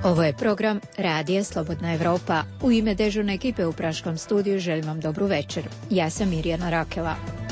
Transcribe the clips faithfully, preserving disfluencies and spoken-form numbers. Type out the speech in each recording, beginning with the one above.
Ovo je program Radija Slobodna Evropa. U ime dežurne ekipe u Praškom studiju želim vam dobru večer. Ja sam Mirjana Rakela.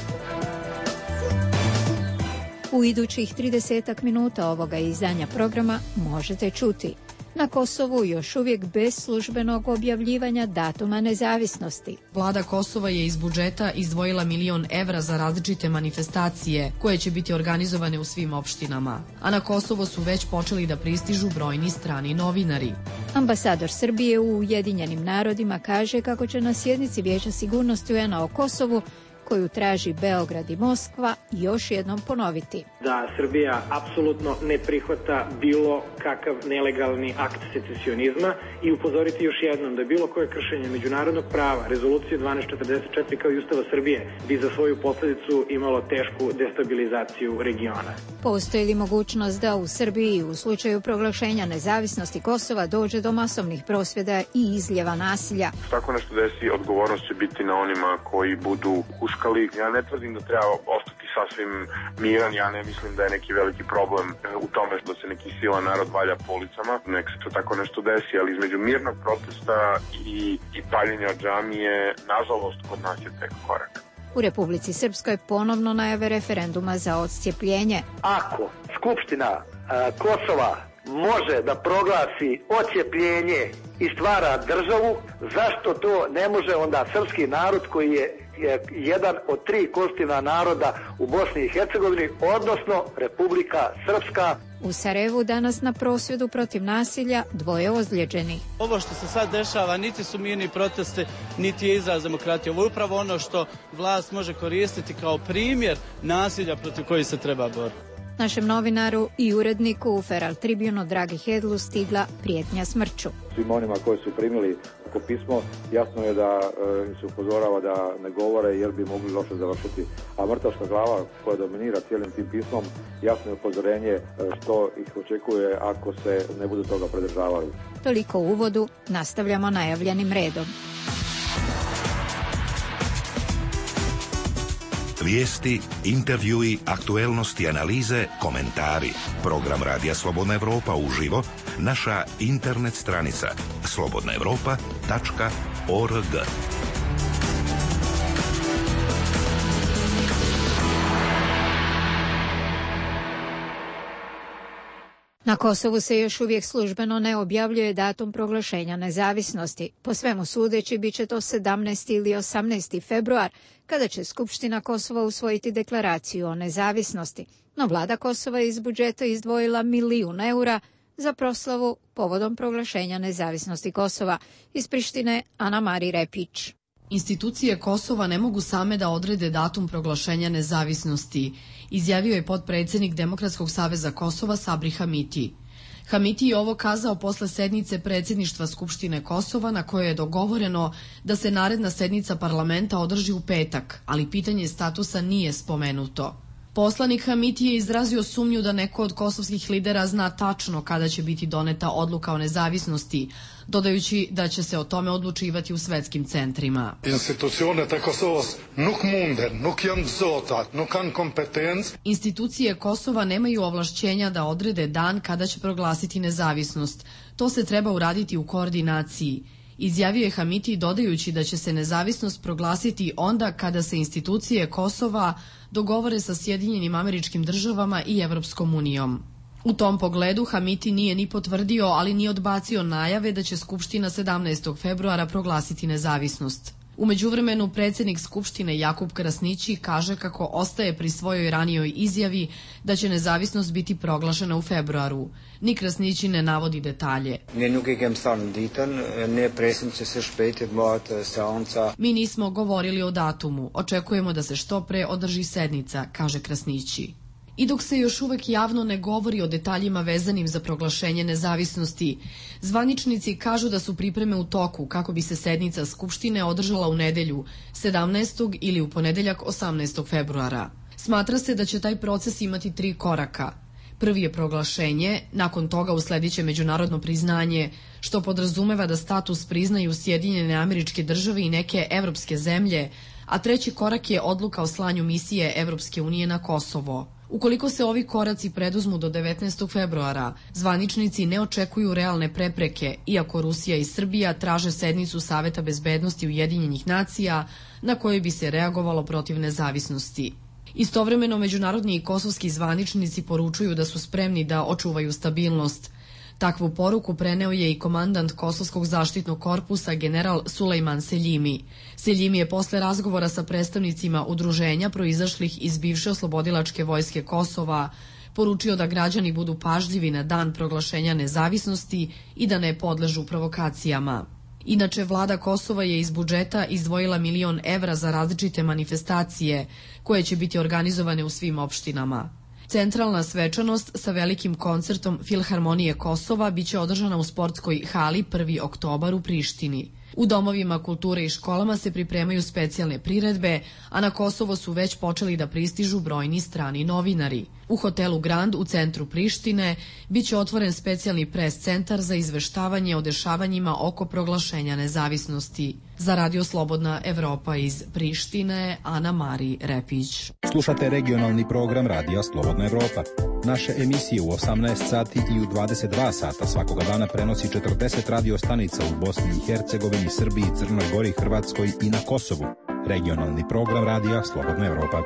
U idućih tridesetak minuta ovoga izdanja programa možete čuti: na Kosovu još uvijek bez službenog objavljivanja datuma nezavisnosti. Vlada Kosova je iz budžeta izdvojila milion evra za različite manifestacije koje će biti organizovane u svim opštinama. A na Kosovo su već počeli da pristižu brojni strani novinari. Ambasador Srbije u Ujedinjenim narodima kaže kako će na sjednici Vijeća sigurnosti U N A o Kosovu, koju traži Beograd i Moskva, još jednom ponoviti da Srbija apsolutno ne prihvata bilo kakav nelegalni akt secesionizma i upozoriti još jednom da bilo koje kršenje međunarodnog prava, rezolucije dvanaest četrdeset četiri kao i Ustava Srbije, bi za svoju posljedicu imalo tešku destabilizaciju regiona. Postoji li mogućnost da u Srbiji u slučaju proglašenja nezavisnosti Kosova dođe do masovnih prosvjeda i izljeva nasilja? Tako nešto desi, odgovornost će biti na onima koji budu uškali. Ja ne tvrdim da treba ostati sasvim miran, ja ne mislim da je neki veliki problem u tome što se neki silan narod valja po ulicama. Nek se to tako nešto desi, ali između mirnog protesta i, i paljenja džamije, nažalost, kod nas je tek korak. U Republici Srpskoj ponovno najave referenduma za odcijepljenje. Ako Skupština a, Kosova može da proglasi odcijepljenje i stvara državu, zašto to ne može onda srpski narod koji je jedan od tri konstitutivna naroda u Bosni i Hercegovini, odnosno Republika Srpska. U Sarajevu danas na prosvjedu protiv nasilja dvoje ozlijeđenih. Ovo što se sad dešava niti su mirni proteste, niti je izraz demokratije. Ovo je upravo ono što vlast može koristiti kao primjer nasilja protiv kojih se treba boriti. Našem novinaru i uredniku u Feral Tribunu Dragi Hedlu stigla prijetnja smrću. Svim onima koji su primili ako pismo, jasno je da im se upozorava da ne govore jer bi mogli loše završiti. A mrtvačka glava koja dominira cijelim tim pismom, jasno je upozorenje što ih očekuje ako se ne budu toga pridržavali. Toliko u uvodu, nastavljamo najavljenim redom. Vijesti, intervjui, aktuelnosti, analize, komentari. Program Radija Slobodna Evropa uživo, naša internet stranica slobodna evropa tačka org. Na Kosovu se još uvijek službeno ne objavljuje datum proglašenja nezavisnosti. Po svemu sudeći bit će to sedamnaesti ili osamnaesti februar, kada će Skupština Kosova usvojiti deklaraciju o nezavisnosti. No vlada Kosova je iz budžeta izdvojila milijun eura za proslavu povodom proglašenja nezavisnosti Kosova. Iz Prištine Ana Mari Repić. Institucije Kosova ne mogu same da odrede datum proglašenja nezavisnosti, izjavio je potpredsjednik Demokratskog saveza Kosova Sabri Hamiti. Hamiti je ovo kazao posle sednice predsjedništva Skupštine Kosova na kojoj je dogovoreno da se naredna sednica parlamenta održi u petak, ali pitanje statusa nije spomenuto. Poslanik Hamiti je izrazio sumnju da neko od kosovskih lidera zna tačno kada će biti doneta odluka o nezavisnosti, dodajući da će se o tome odlučivati u svetskim centrima. Institucije Kosova nemaju ovlašćenja da odrede dan kada će proglasiti nezavisnost. To se treba uraditi u koordinaciji. Izjavio je Hamiti dodajući da će se nezavisnost proglasiti onda kada se institucije Kosova dogovore sa Sjedinjenim Američkim Državama i Evropskom unijom. U tom pogledu Hamiti nije ni potvrdio, ali ni odbacio najave da će Skupština sedamnaestog februara proglasiti nezavisnost. U međuvremenu predsjednik Skupštine Jakub Krasnići kaže kako ostaje pri svojoj ranijoj izjavi da će nezavisnost biti proglašena u februaru. Ni Krasnići ne navodi detalje. Mi nismo govorili o datumu, očekujemo da se što pre održi sednica, kaže Krasnići. I dok se još uvek javno ne govori o detaljima vezanim za proglašenje nezavisnosti, zvaničnici kažu da su pripreme u toku kako bi se sednica Skupštine održala u nedelju sedamnaestog ili u ponedeljak osamnaestog februara. Smatra se da će taj proces imati tri koraka. Prvi je proglašenje, nakon toga uslediće međunarodno priznanje, što podrazumeva da status priznaju Sjedinjene Američke Države i neke evropske zemlje, a treći korak je odluka o slanju misije Evropske unije na Kosovo. Ukoliko se ovi koraci preduzmu do devetnaestog februara, zvaničnici ne očekuju realne prepreke, iako Rusija i Srbija traže sednicu Saveta bezbednosti Ujedinjenih nacija na kojoj bi se reagovalo protiv nezavisnosti. Istovremeno, međunarodni i kosovski zvaničnici poručuju da su spremni da očuvaju stabilnost. Takvu poruku preneo je i komandant Kosovskog zaštitnog korpusa general Sulejman Seljimi. Seljimi je posle razgovora sa predstavnicima udruženja proizašlih iz bivše oslobodilačke vojske Kosova poručio da građani budu pažljivi na dan proglašenja nezavisnosti i da ne podležu provokacijama. Inače, vlada Kosova je iz budžeta izdvojila milion evra za različite manifestacije koje će biti organizovane u svim opštinama. Centralna svečanost sa velikim koncertom Filharmonije Kosova biće održana u sportskoj hali prvi oktobar u Prištini. U domovima kulture i školama se pripremaju specijalne priredbe, a na Kosovo su već počeli da pristižu brojni strani novinari. U hotelu Grand u centru Prištine biće otvoren specijalni pres centar za izveštavanje o dešavanjima oko proglašenja nezavisnosti. Za Radio Slobodna Evropa iz Prištine, Ana Mari Repić. Slušate regionalni program Radija Slobodna Evropa. Naše emisije u osamnaest sati i u dvadeset dva sata svakoga dana prenosi četrdeset radio stanica u Bosni i Hercegovini, Srbiji, Crnoj Gori, Hrvatskoj i na Kosovu. Regionalni program Radija Slobodna Evropa.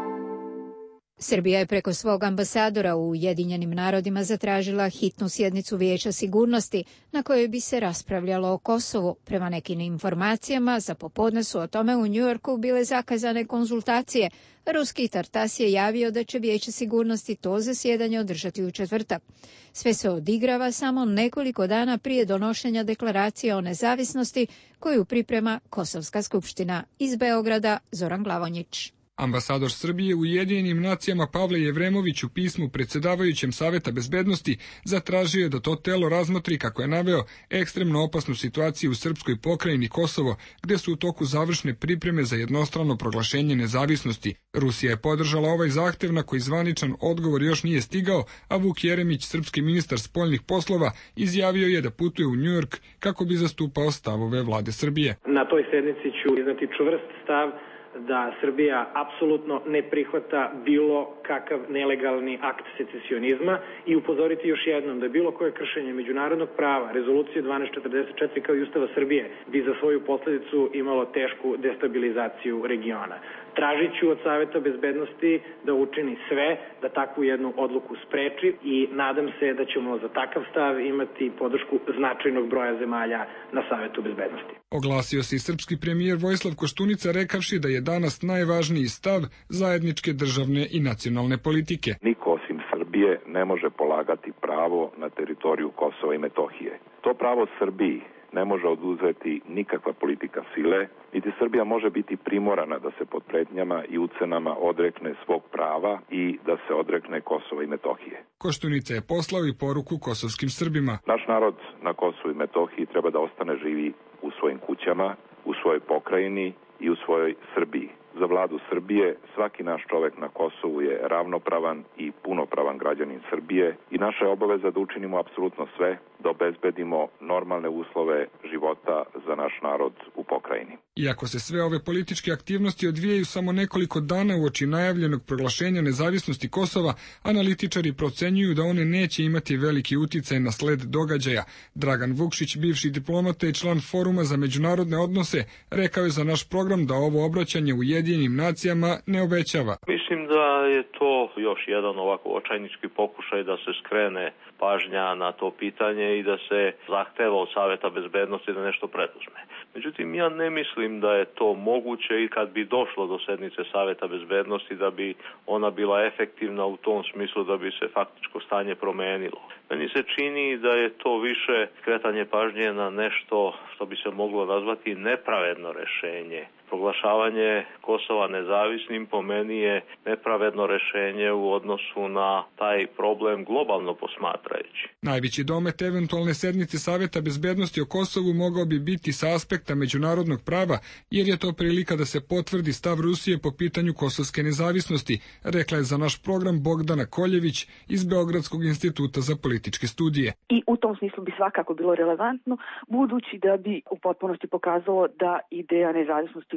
Srbija je preko svog ambasadora u Ujedinjenim narodima zatražila hitnu sjednicu Vijeća sigurnosti na kojoj bi se raspravljalo o Kosovu. Prema nekim informacijama, za popodne su o tome u Njujorku bile zakazane konzultacije. Ruski Tartas je javio da će Vijeće sigurnosti to zasjedanje održati u četvrtak. Sve se odigrava samo nekoliko dana prije donošenja deklaracije o nezavisnosti koju priprema Kosovska skupština. Iz Beograda, Zoran Glavonjić. Ambasador Srbije u Ujedinjenim nacijama Pavle Jevremović u pismu predsjedavajućem Saveta bezbednosti zatražio je da to telo razmotri, kako je naveo, ekstremno opasnu situaciju u srpskoj pokrajini Kosovo, gde su u toku završne pripreme za jednostrano proglašenje nezavisnosti. Rusija je podržala ovaj zahtev na koji zvaničan odgovor još nije stigao, a Vuk Jeremić, srpski ministar spoljnih poslova, izjavio je da putuje u Njujork kako bi zastupao stavove vlade Srbije. Na toj sednici ću iznati čvrst stav da Srbija apsolutno ne prihvata bilo kakav nelegalni akt secesionizma i upozoriti još jednom da bilo koje kršenje međunarodnog prava, rezolucije dvanaest četrdeset četiri kao i Ustava Srbije, bi za svoju posledicu imalo tešku destabilizaciju regiona. Tražit ću od Saveta bezbednosti da učini sve da takvu jednu odluku spreči i nadam se da ćemo za takav stav imati podršku značajnog broja zemalja na Savetu bezbednosti. Oglasio se i srpski premijer Vojislav Koštunica rekavši da je danas najvažniji stav zajedničke državne i nacionalne politike. Niko osim Srbije ne može polagati pravo na teritoriju Kosova i Metohije. To pravo Srbiji ne može oduzeti nikakva politika sile, niti Srbija može biti primorana da se pod pretnjama i ucenama odrekne svog prava i da se odrekne Kosova i Metohije. Koštunica je poslao i poruku kosovskim Srbima. Naš narod na Kosovu i Metohiji treba da ostane živi u svojim kućama, u svojoj pokrajini i u svojoj Srbiji. Za vladu Srbije svaki naš čovek na Kosovu je ravnopravan i punopravan građanin Srbije i naša je obaveza da učinimo apsolutno sve da obezbedimo normalne uslove života za naš narod u pokrajini. Iako se sve ove političke aktivnosti odvijaju samo nekoliko dana uoči najavljenog proglašenja nezavisnosti Kosova, analitičari procenjuju da one neće imati veliki uticaj na sled događaja. Dragan Vukšić, bivši diplomata i član Foruma za međunarodne odnose, rekao je za naš program da ovo obraćanje u Ujedinjenim nacijama ne obećava. Mislim da je to još jedan ovako očajnički pokušaj da se skrene pažnja na to pitanje i da se zahteva od Saveta bezbednosti da nešto preduzme. Međutim, ja ne mislim da je to moguće i kad bi došlo do sednice Saveta bezbednosti da bi ona bila efektivna u tom smislu da bi se faktičko stanje promenilo. Meni se čini da je to više skretanje pažnje na nešto što bi se moglo nazvati nepravedno rešenje. Proglašavanje Kosova nezavisnim po meni je nepravedno rešenje u odnosu na taj problem globalno posmatrajući. Najveći domet eventualne sednice Saveta bezbednosti o Kosovu mogao bi biti sa aspekta međunarodnog prava, jer je to prilika da se potvrdi stav Rusije po pitanju kosovske nezavisnosti, rekla je za naš program Bogdana Koljević iz Beogradskog instituta za političke studije. I u tom smislu bi svakako bilo relevantno, budući da bi u potpunosti pokazalo da ideja nezavisnosti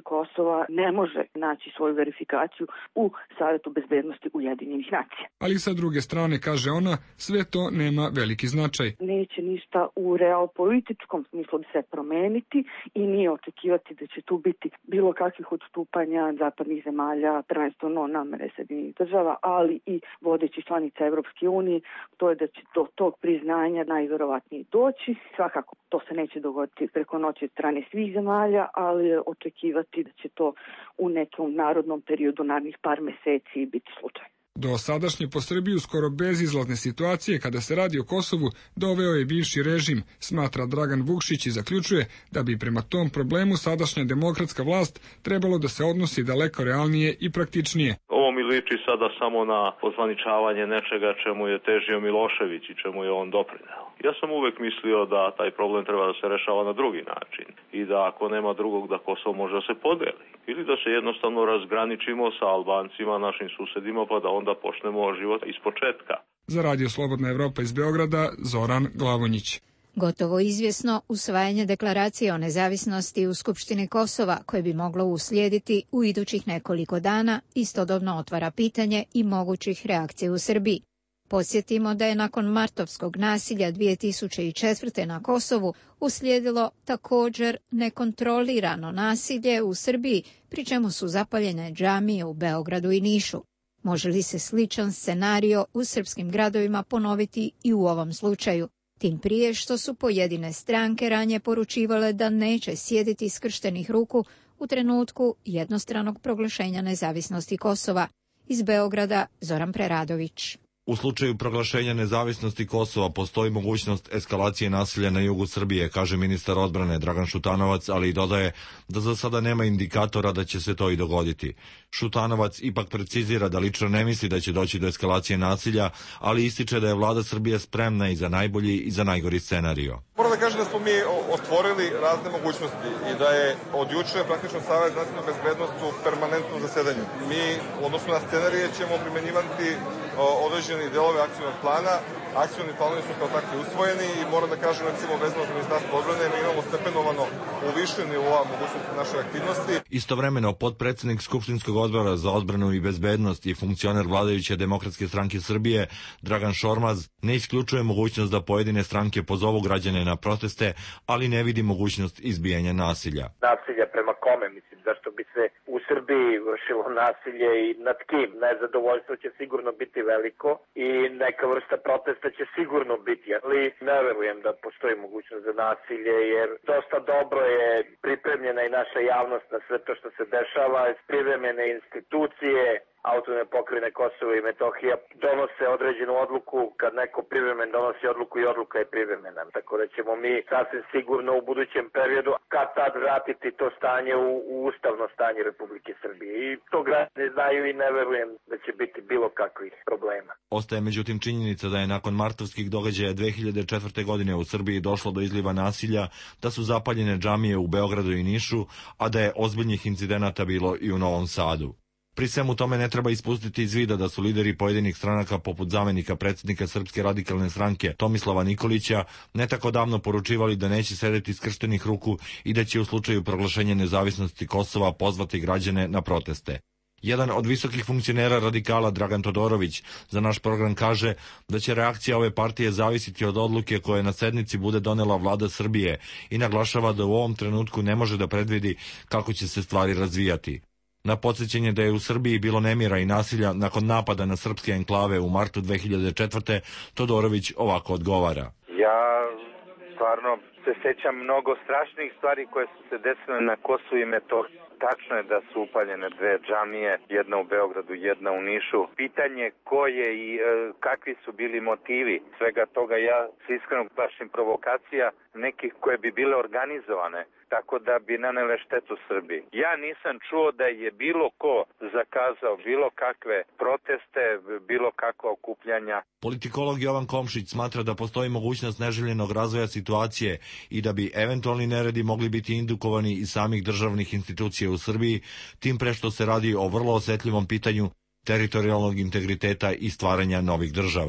Kosova ne može naći svoju verifikaciju u Savetu bezbednosti Ujedinjenih nacija. Ali sa druge strane, kaže ona, sve to nema veliki značaj. Neće ništa u realpolitičkom smislu se promeniti i nije očekivati da će tu biti bilo kakvih odstupanja zapadnih zemalja, prvenstveno namere Sjedinjenih država, ali i vodeći članica Evropske unije, to je da će do tog priznanja najverovatnije doći. Svakako to se neće dogoditi preko noći od strane svih zemalja, ali je očekivati da će to u nekom narodnom periodu, narednih par meseci biti slučaj. Do sadašnje po Srbiju skoro bezizlazne situacije kada se radi o Kosovu doveo je bivši režim, smatra Dragan Vukšić i zaključuje da bi prema tom problemu sadašnja demokratska vlast trebalo da se odnosi daleko realnije i praktičnije. Ovo mi liči sada samo na pozvaničavanje nečega čemu je težio Milošević i čemu je on doprineo. Ja sam uvek mislio da taj problem treba da se rešava na drugi način i da ako nema drugog da Kosovo može da se podeli ili da se jednostavno razgraničimo sa Albancima, našim susedima, pa da onda počnemo život ispočetka. Za Radio Slobodna Evropa iz Beograda, Zoran Glavonjić. Gotovo izvjesno usvajanje deklaracije o nezavisnosti u Skupštini Kosova, koje bi moglo uslijediti u idućih nekoliko dana, istodobno otvara pitanje i mogućih reakcija u Srbiji. Podsjetimo da je nakon martovskog nasilja dvije tisuće četvrte. na Kosovu uslijedilo također nekontrolirano nasilje u Srbiji, pri čemu su zapaljene džamije u Beogradu i Nišu. Može li se sličan scenario u srpskim gradovima ponoviti i u ovom slučaju? Tim prije što su pojedine stranke ranije poručivale da neće sjediti skrštenih ruku u trenutku jednostranog proglašenja nezavisnosti Kosova. Iz Beograda, Zoran Preradović. U slučaju proglašenja nezavisnosti Kosova postoji mogućnost eskalacije nasilja na jugu Srbije, kaže ministar odbrane Dragan Šutanovac, ali i dodaje da za sada nema indikatora da će se to i dogoditi. Šutanovac ipak precizira da lično ne misli da će doći do eskalacije nasilja, ali ističe da je vlada Srbije spremna i za najbolji i za najgori scenario. Moram da kažem da smo mi otvorili razne mogućnosti i da je od juče praktično Savet za nacionalnu bezbednost u permanentnom zasedanju. Mi u odnosu na scenarije ćemo primenjivati određeni delove akcijnog plana. Akcijni planovi su kao takvi usvojeni i moram da kažem, recimo, vezano za Ministarstvo odbrane, mi imamo stepenovano u više nivoa mogućnosti naše aktivnosti. Istovremeno, potpredsednik Skupštinskog odbora za odbranu i bezbednost i funkcioner vladajuće Demokratske stranke Srbije, Dragan Šormaz, ne isključuje mogućnost da pojedine stranke pozovu građane na proteste, ali ne vidi mogućnost izbijanja nasilja. Nasilja prema kome, mislim, zašto bi se u Srbiji vršilo nasilje i nad kim? Nezadovoljstvo će sigurno biti veliko i neka vrsta protesta će sigurno biti, ali ne verujem da postoji mogućnost za nasilje, jer dosta dobro je pripremljena i naša javnost na sve to što se dešava, pripremljene institucije, Autonomne pokrajine Kosovo i Metohija donose određenu odluku, kad neko privremen donosi odluku i odluka je privremena. Tako da ćemo mi sasvim sigurno u budućem periodu kad tad vratiti to stanje u, u ustavno stanje Republike Srbije. I to građani znaju i ne verujem da će biti bilo kakvih problema. Ostaje međutim činjenica da je nakon martovskih događaja dve hiljade četvrte. godine u Srbiji došlo do izliva nasilja, da su zapaljene džamije u Beogradu i Nišu, a da je ozbiljnih incidenata bilo i u Novom Sadu. Pri svemu tome ne treba ispustiti iz vida da su lideri pojedinih stranaka poput zamenika predsjednika Srpske radikalne stranke Tomislava Nikolića ne tako davno poručivali da neće sedeti skrštenih ruku i da će u slučaju proglašenja nezavisnosti Kosova pozvati građane na proteste. Jedan od visokih funkcionera radikala, Dragan Todorović, za naš program kaže da će reakcija ove partije zavisiti od odluke koje na sednici bude donela vlada Srbije i naglašava da u ovom trenutku ne može da predvidi kako će se stvari razvijati. Na podsjećanje da je u Srbiji bilo nemira i nasilja nakon napada na srpske enklave u martu dve hiljade četvrte. Todorović ovako odgovara. Ja stvarno se sećam mnogo strašnih stvari koje su se desile na Kosovu i Metohiji. Tačno je da su upaljene dve džamije, jedna u Beogradu, jedna u Nišu. Pitanje ko je i e, kakvi su bili motivi svega toga, ja se iskreno plašim provokacija nekih koje bi bile organizovane, tako da bi nanele štetu Srbiji. Ja nisam čuo da je bilo ko zakazao bilo kakve proteste, bilo kakva okupljanja. Politikolog Jovan Komšić smatra da postoji mogućnost neželjenog razvoja situacije i da bi eventualni neredi mogli biti indukovani iz samih državnih institucija u Srbiji, tim pre što se radi o vrlo osetljivom pitanju teritorijalnog integriteta i stvaranja novih država. U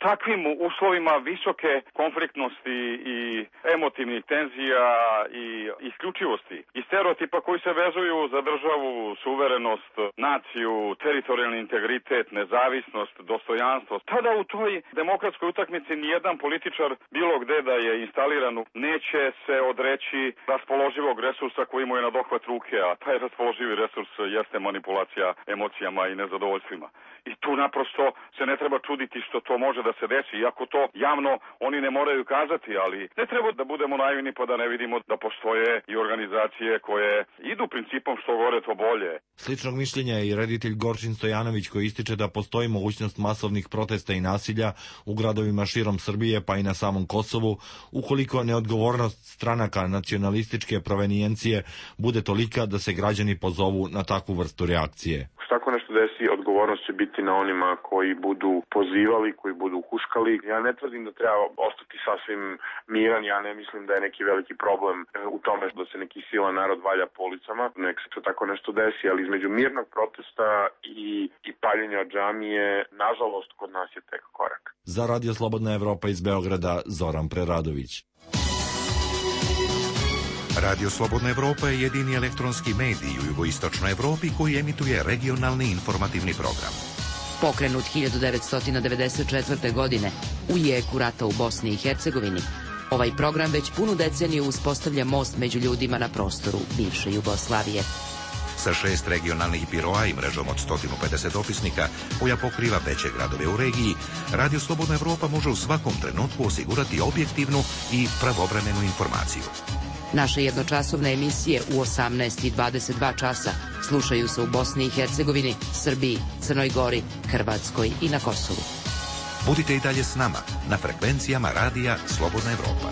takvim uslovima visoke konfliktnosti i emotivnih tenzija i isključivosti i stereotipa koji se vezuju za državu, suverenost, naciju, teritorijalni integritet, nezavisnost, dostojanstvo. Tada u toj demokratskoj utakmici nijedan političar bilo gde da je instaliran neće se odreći raspoloživog resursa koji mu je na dohvat ruke, a taj raspoloživi resurs jeste manipulacija emocijama i nezadovoljstvima. I tu naprosto se ne treba čuditi što to može da se desi, iako to javno oni ne moraju kazati, ali ne treba da budemo naivni pa da ne vidimo da postoje i organizacije koje idu principom što gore to bolje. Sličnog mišljenja je i reditelj Gorčin Stojanović koji ističe da postoji mogućnost masovnih protesta i nasilja u gradovima širom Srbije pa i na samom Kosovu, ukoliko neodgovornost stranaka nacionalističke provenijencije bude tolika da se građani pozovu na takvu vrstu reakcije. Tako nešto desi, odgovornost će biti na onima koji budu pozivali, koji budu huškali. Ja ne tvrdim da treba ostati sasvim miran, ja ne mislim da je neki veliki problem u tome da se neki silan narod valja po ulicama. Nek se tako nešto desi, ali između mirnog protesta i, i paljenja džamije, nažalost, kod nas je tek korak. Za Radio Slobodna Evropa iz Beograda, Zoran Preradović. Radio Slobodna Evropa je jedini elektronski medij u jugoistočnoj Evropi koji emituje regionalni informativni program. Pokrenut hiljadu devetsto devedeset četvrte. godine u jeku rata u Bosni i Hercegovini, ovaj program već punu deceniju uspostavlja most među ljudima na prostoru bivše Jugoslavije. Sa šest regionalnih biroa i mrežom od sto pedeset dopisnika koja pokriva veće gradove u regiji, Radio Slobodna Evropa može u svakom trenutku osigurati objektivnu i pravovremenu informaciju. Naše jednočasovne emisije u osamnaest i dvadeset dva časa slušaju se u Bosni i Hercegovini, Srbiji, Crnoj Gori, Hrvatskoj i na Kosovu. Budite i dalje s nama na frekvencijama Radija Slobodna Evropa.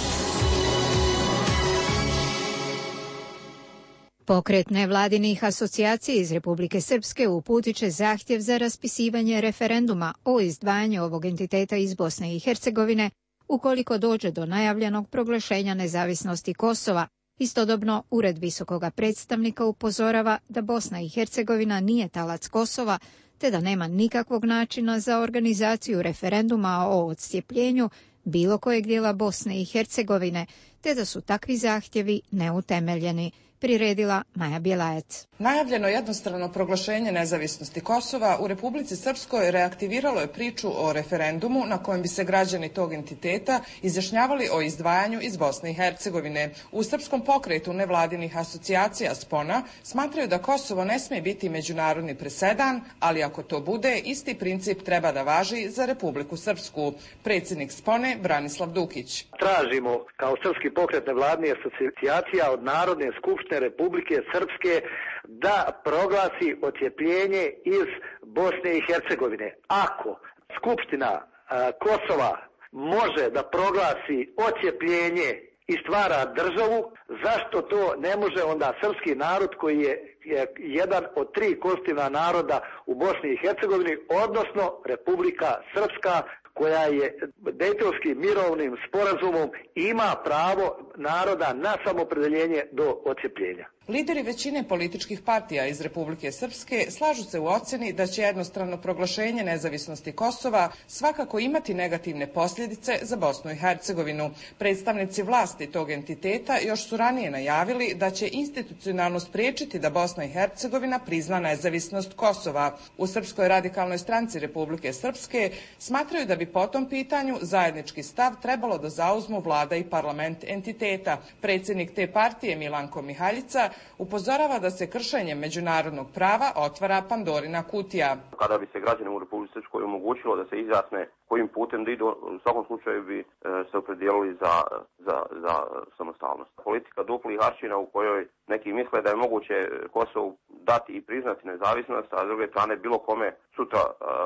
Pokret nevladinih asocijacija iz Republike Srpske uputit će zahtjev za raspisivanje referenduma o izdvajanju ovog entiteta iz Bosne i Hercegovine ukoliko dođe do najavljenog proglašenja nezavisnosti Kosova. Istodobno, Ured visokoga predstavnika upozorava da Bosna i Hercegovina nije talac Kosova, te da nema nikakvog načina za organizaciju referenduma o odcijepljenju bilo kojeg dijela Bosne i Hercegovine, te da su takvi zahtjevi neutemeljeni, priredila Maja Bjelajec. Najavljeno jednostrano proglašenje nezavisnosti Kosova u Republici Srpskoj reaktiviralo je priču o referendumu na kojem bi se građani tog entiteta izjašnjavali o izdvajanju iz Bosne i Hercegovine. U Srpskom pokretu nevladinih asocijacija Spona smatraju da Kosovo ne smije biti međunarodni presedan, ali ako to bude, isti princip treba da važi za Republiku Srpsku. Predsjednik Spone Branislav Dukić. Tražimo kao Srpski pokret nevladinih asocijacija od Narodne skupštine Republike Srpske da proglasi odcijepljenje iz Bosne i Hercegovine. Ako Skupština a, Kosova može da proglasi odcijepljenje i stvara državu, zašto to ne može onda srpski narod koji je, je jedan od tri konstitutivna naroda u Bosni i Hercegovini, odnosno Republika Srpska, koja je Dejtonskim mirovnim sporazumom ima pravo naroda na samoopredjeljenje do odcijepljenja. Lideri većine političkih partija iz Republike Srpske slažu se u ocjeni da će jednostrano proglašenje nezavisnosti Kosova svakako imati negativne posljedice za Bosnu i Hercegovinu. Predstavnici vlasti tog entiteta još su ranije najavili da će institucionalno spriječiti da Bosna i Hercegovina prizna nezavisnost Kosova. U Srpskoj radikalnoj stranci Republike Srpske smatraju da bi po tom pitanju zajednički stav trebalo da zauzmu vlada i parlament entiteta. Predsjednik te partije Milanko Mihaljica upozorava da se kršenjem međunarodnog prava otvara Pandorina kutija. Kada bi se građanima u Republici Srpskoj omogućilo da se izjasne kojim putem da idu, u svakom slučaju bi e, se opredijelili za, za, za samostalnost. Politika duplih aršina u kojoj neki misle da je moguće Kosovu dati i priznati nezavisnost, a s druge strane bilo kome sutra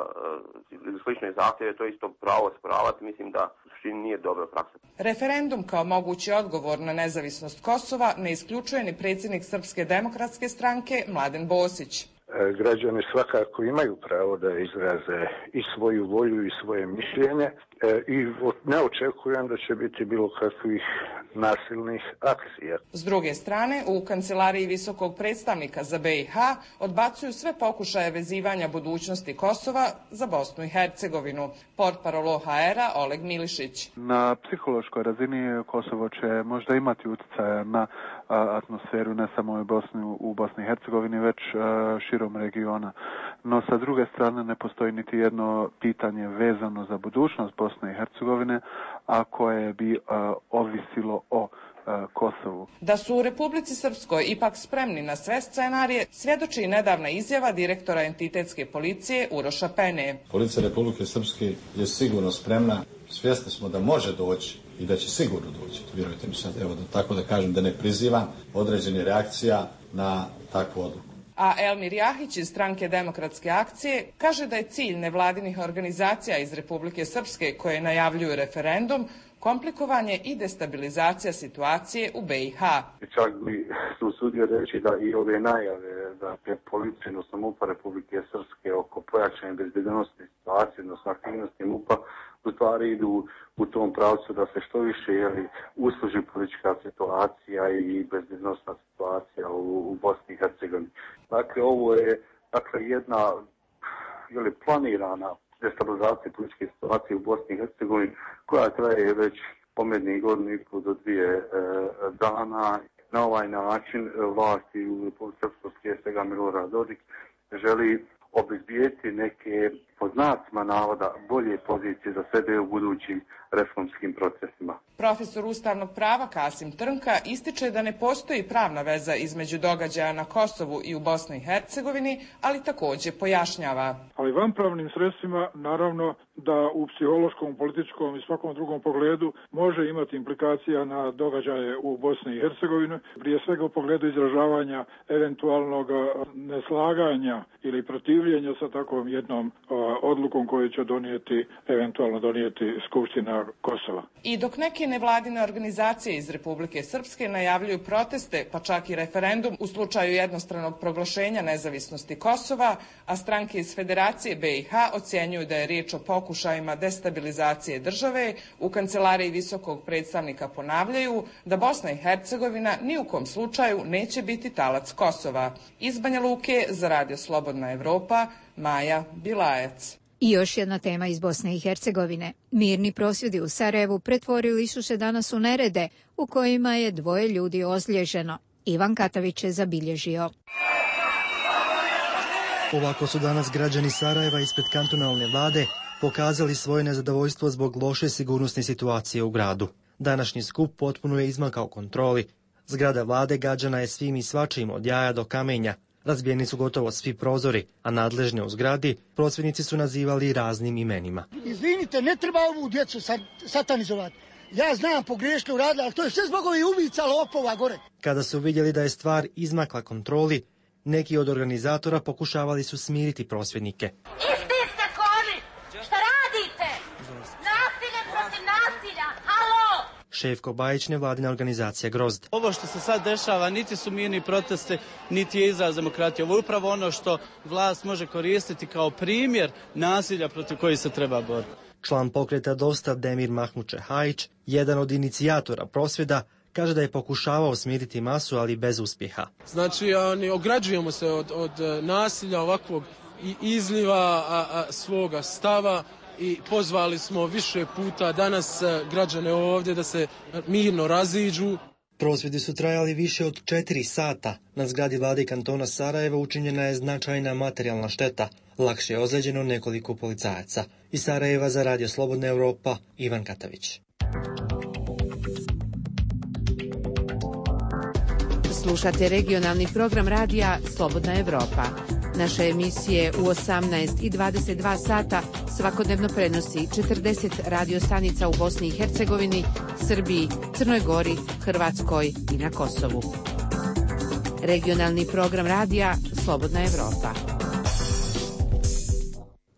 ili slične zahtjeve, to je isto pravo sporavati, mislim da u suštini nije dobra praksa. Referendum kao mogući odgovor na nezavisnost Kosova ne isključuje ni predsjednik Srpske demokratske stranke Mladen Bosić. Građani svakako imaju pravo da izraze i svoju volju i svoje mišljenje i ne očekujem da će biti bilo kakvih nasilnih akcija. S druge strane, u Kancelariji visokog predstavnika za B i H odbacuju sve pokušaje vezivanja budućnosti Kosova za Bosnu i Hercegovinu. Portparol O H R-a Oleg Milišić. Na psihološkoj razini Kosovo će možda imati utjecaja na atmosferu ne samo u Bosni, u Bosni i Hercegovini, već širom regiona. No sa druge strane ne postoji niti jedno pitanje vezano za budućnost Bosne i Hercegovine, a koje bi uh, ovisilo o uh, Kosovu. Da su u Republici Srpskoj ipak spremni na sve scenarije, svjedoči i nedavna izjava direktora entitetske policije Uroša Pene. Policija Republike Srpske je sigurno spremna, svjesni smo da može doći i da će sigurno doći. Vjerujte mi sad, evo da tako da kažem, da ne prizivam određene reakcija na takvu odluku. A Elmir Jahić iz Stranke Demokratske akcije kaže da je cilj nevladinih organizacija iz Republike Srpske koje najavljuju referendum komplikovanje i destabilizacija situacije u B i H. Čak bi se usudio reći da i ove najave da je policija, odnosno MUP-a Republike Srpske oko pojačane bezbednosne situacije, odnosno aktivnosti MUP-a, u stvari idu u tom pravcu da se što više jeli, usluži politička situacija i bezbednosna situacija u, u Bosni i Hercegovini. Dakle, ovo je dakle, jedna jeli, planirana destabilizacija političke situacije u Bosni i Hercegovini koja traje već pomednih godinu i pol do dvije e, dana. Na ovaj način vlasti u Republike Srpskoj, prije svega Milorad Dodik, želi obezbijeti neke, pod znacima navoda, bolje pozicije za sebe u budućim reformskim procesima. Profesor ustavnog prava Kasim Trnka ističe da ne postoji pravna veza između događaja na Kosovu i u Bosni i Hercegovini, ali također pojašnjava. Ali vanpravnim sredstvima naravno da u psihološkom, političkom i svakom drugom pogledu može imati implikacija na događaje u Bosni i Hercegovini, prije svega u pogledu izražavanja eventualnog neslaganja ili protivljenja sa takvom jednom odlukom koju će donijeti, eventualno donijeti Skupština Kosova. I dok neke nevladine organizacije iz Republike Srpske najavljuju proteste, pa čak i referendum u slučaju jednostranog proglašenja nezavisnosti Kosova, a stranke iz Federacije B i H ocjenjuju da je riječ o pokušajima destabilizacije države, u Kancelariji visokog predstavnika ponavljaju da Bosna i Hercegovina ni u kom slučaju neće biti talac Kosova. Iz Banja Luke za Radio Slobodna Evropa, Maja Bilajac. I još jedna tema iz Bosne i Hercegovine. Mirni prosvjedi u Sarajevu pretvorili su se danas u nerede u kojima je dvoje ljudi ozliježeno. Ivan Katavić je zabilježio. Ovako su danas građani Sarajeva ispred kantonalne vlade pokazali svoje nezadovoljstvo zbog loše sigurnosne situacije u gradu. Današnji skup potpuno je izmakao kontroli. Zgrada vlade gađana je svim i svačim od jaja do kamenja. Razbijeni su gotovo svi prozori, a nadležne u zgradi prosvjednici su nazivali raznim imenima. Izvinite, ne treba ovu djecu satanizovati. Ja znam, pogrešno uradila, ali to je sve zbog ovih ubica lopova gore. Kada su vidjeli da je stvar izmakla kontroli, neki od organizatora pokušavali su smiriti prosvjednike. Isti ste koni! Šta radite? Nasilje protiv nasilja! Halo! Šefko Bajić, nevladina organizacija Grozd. Ovo što se sad dešava niti su mirni proteste, niti je izraz demokratije. Ovo je upravo ono što vlast može koristiti kao primjer nasilja protiv koji se treba boriti. Član pokreta Dosta Demir Mahmuče Hajić, jedan od inicijatora prosvjeda, kaže da je pokušavao smiriti masu, ali bez uspjeha. Znači, oni, ograđujemo se od, od nasilja ovakvog i izliva a, a, svoga stava i pozvali smo više puta danas građane ovdje da se mirno raziđu. Prosvjedi su trajali više od četiri sata. Na zgradi vlade kantona Sarajeva učinjena je značajna materijalna šteta. Lakše je ozlijeđeno nekoliko policajaca. Iz Sarajeva za Radio Slobodna Evropa, Ivan Katavić. Slušate regionalni program radija Slobodna Evropa. Naše emisije u osamnaest i dvadeset dva sata svakodnevno prenosi četrdeset radio stanica u Bosni i Hercegovini, Srbiji, Crnoj Gori, Hrvatskoj i na Kosovu. Regionalni program radija Slobodna Evropa. U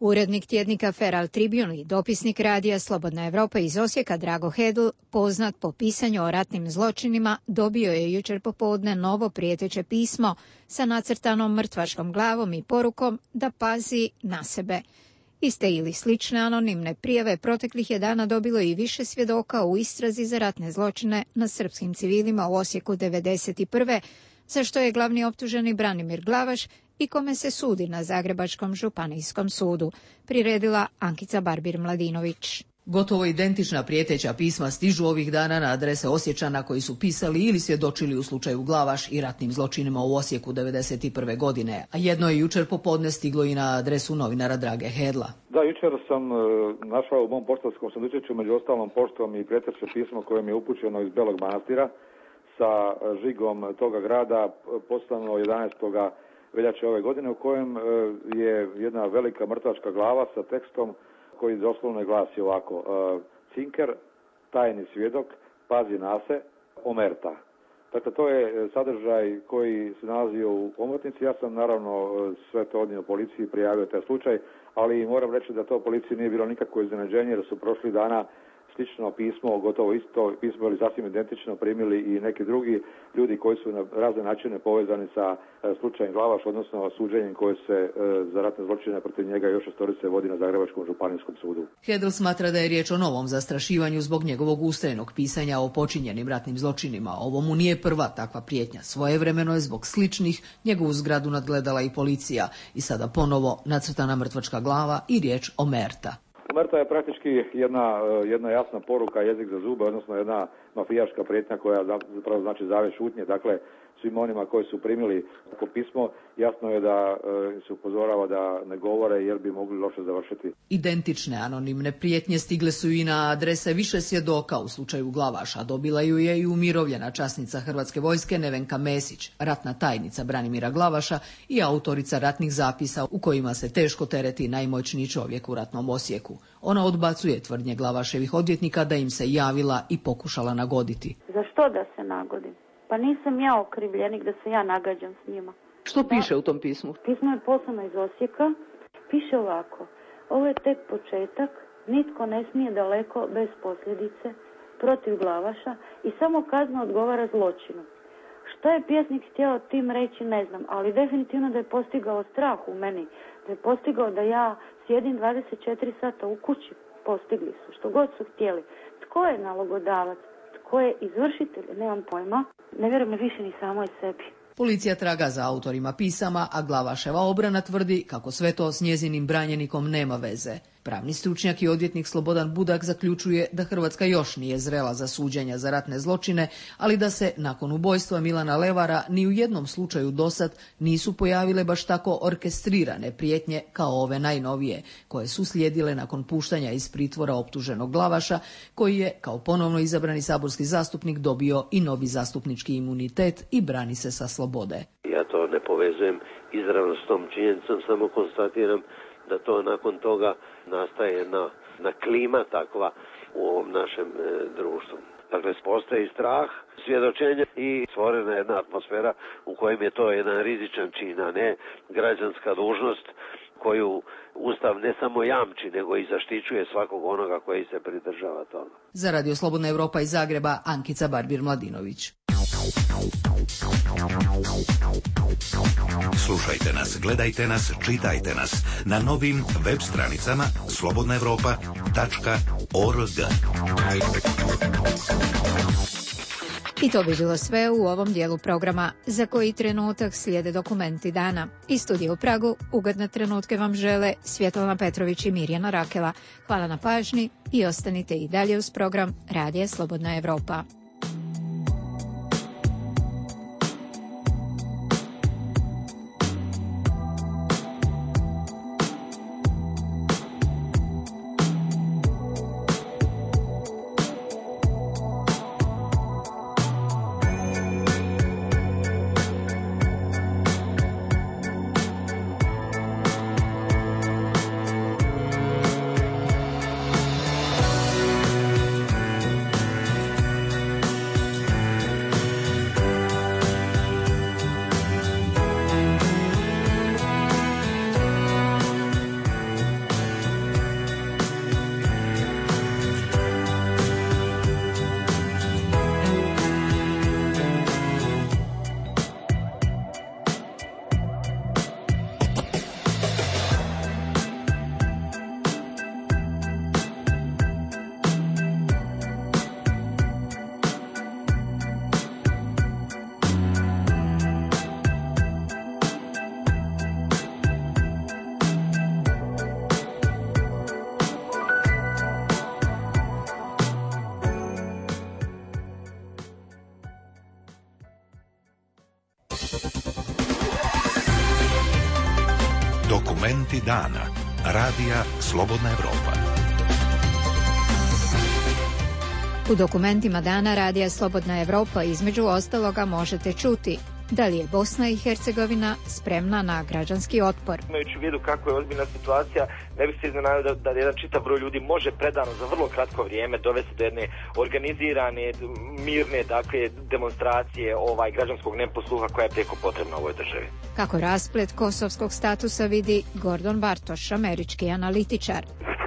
Urednik tjednika Feral Tribune i dopisnik radija Slobodna Evropa iz Osijeka Drago Hedl, poznat po pisanju o ratnim zločinima, dobio je jučer popodne novo prijeteće pismo sa nacrtanom mrtvačkom glavom i porukom da pazi na sebe. Iste ili slične anonimne prijave proteklih je dana dobilo i više svjedoka u istrazi za ratne zločine na srpskim civilima u Osijeku devedeset prve, za što je glavni optuženi Branimir Glavaš i kome se sudi na Zagrebačkom županijskom sudu, priredila Ankica Barbir-Mladinović. Gotovo identična prijeteća pisma stižu ovih dana na adrese Osječana koji su pisali ili svjedočili u slučaju Glavaš i ratnim zločinima u Osijeku devedeset prve godine, a jedno je jučer popodne stiglo i na adresu novinara Drage Hedla. Da, jučer sam e, našao u mom poštarskom sandučiću među ostalom poštom i prijeteće pismo koje mi je upućeno iz Belog Manastira sa žigom toga grada poslano jedanaestog veljače ove godine, u kojem e, je jedna velika mrtvačka glava sa tekstom koji doslovno glasi ovako: Cinker, tajni svjedok, pazi na se, omerta. Dakle, to je sadržaj koji se nalazio u omotnici. Ja sam naravno sve to odnio policiji, prijavio taj slučaj, ali moram reći da to policiji nije bilo nikakvo iznenađenje, jer su prošli dana slično pismo, gotovo isto pismo ili sasvim identično primili i neki drugi ljudi koji su na razne načine povezani sa slučajem Glavaš, odnosno suđenjem koje se za ratne zločine protiv njega još šestorice vodi na Zagrebačkom županijskom sudu. Hedl smatra da je riječ o novom zastrašivanju zbog njegovog ustrajnog pisanja o počinjenim ratnim zločinima. Ovo mu nije prva takva prijetnja. Svojevremeno je zbog sličnih njegovu zgradu nadgledala i policija i sada ponovo nacrtana mrtvačka glava i riječ omerta. Omerta je praktički jedna, jedna jasna poruka, jezik za zube, odnosno jedna mafijaška prijetnja koja zapravo znači zavjet šutnje. Dakle, svim onima koji su primili tako pismo, jasno je da e, se upozorava da ne govore jer bi mogli loše završiti. Identične anonimne prijetnje stigle su i na adrese više svjedoka u slučaju Glavaša. Dobila ju je i umirovljena časnica Hrvatske vojske Nevenka Mesić, ratna tajnica Branimira Glavaša i autorica ratnih zapisa u kojima se teško tereti najmoćniji čovjek u ratnom Osijeku. Ona odbacuje tvrdnje Glavaševih odvjetnika da im se javila i pokušala nagoditi. Za što da se nagodim? Pa nisam ja okrivljenik da se ja nagađam s njima. Što piše u tom pismu? Pismo je poslano iz Osijeka. Piše ovako: ovo je tek početak, nitko ne smije daleko bez posljedice protiv Glavaša i samo kazna odgovara zločinu. Što je pjesnik htio tim reći ne znam, ali definitivno da je postigao strah u meni, da je postigao da ja sjedim dvadeset četiri sata u kući. Postigli su što god su htjeli. Tko je nalogodavac? Tko je izvršitelj? Nemam pojma. Ne vjerujem više ni samoj sebi. Policija traga za autorima pisama, a Glavaševa obrana tvrdi kako sve to s njezinim branjenikom nema veze. Pravni stručnjak i odvjetnik Slobodan Budak zaključuje da Hrvatska još nije zrela za suđenja za ratne zločine, ali da se nakon ubojstva Milana Levara ni u jednom slučaju dosad nisu pojavile baš tako orkestrirane prijetnje kao ove najnovije, koje su slijedile nakon puštanja iz pritvora optuženog Glavaša, koji je kao ponovno izabrani saborski zastupnik dobio i novi zastupnički imunitet i brani se sa slobode. Ja to ne povezujem izravno s tom činjenicom, samo konstatiram da to nakon toga nastaje jedna, jedna klima takva u ovom našem e, društvu. Dakle, postoji strah, svjedočenje i stvorena jedna atmosfera u kojem je to jedan rizičan čin, a ne građanska dužnost koju Ustav ne samo jamči, nego i zaštićuje svakog onoga koji se pridržava toga. Za Radio Slobodna Evropa iz Zagreba, Ankica Barbir-Mladinović. Slušajte nas, gledajte nas, čitajte nas na novim web stranicama slobodna evropa tačka org. I to bi bilo sve u ovom dijelu programa, za koji trenutak slijede dokumenti dana. Iz studija u Pragu ugodne trenutke vam žele Svjetlana Petrović i Mirjana Rakela. Hvala na pažnji i ostanite i dalje uz program Radija Slobodna Evropa. Dokumenti dana. Radija Slobodna Evropa. U dokumentima dana Radija Slobodna Evropa između ostaloga možete čuti da li je Bosna i Hercegovina spremna na građanski otpor. Imajući u vidu kako je ozbiljna situacija, ne bih se iznenadio da, da jedan čitav broj ljudi može predano za vrlo kratko vrijeme dovesti do jedne organizirane, mirne, dakle, demonstracije ovaj građanskog neposluha koja je preko potrebna u ovoj državi. Kako rasplet kosovskog statusa vidi Gordon Bartoš, američki analitičar.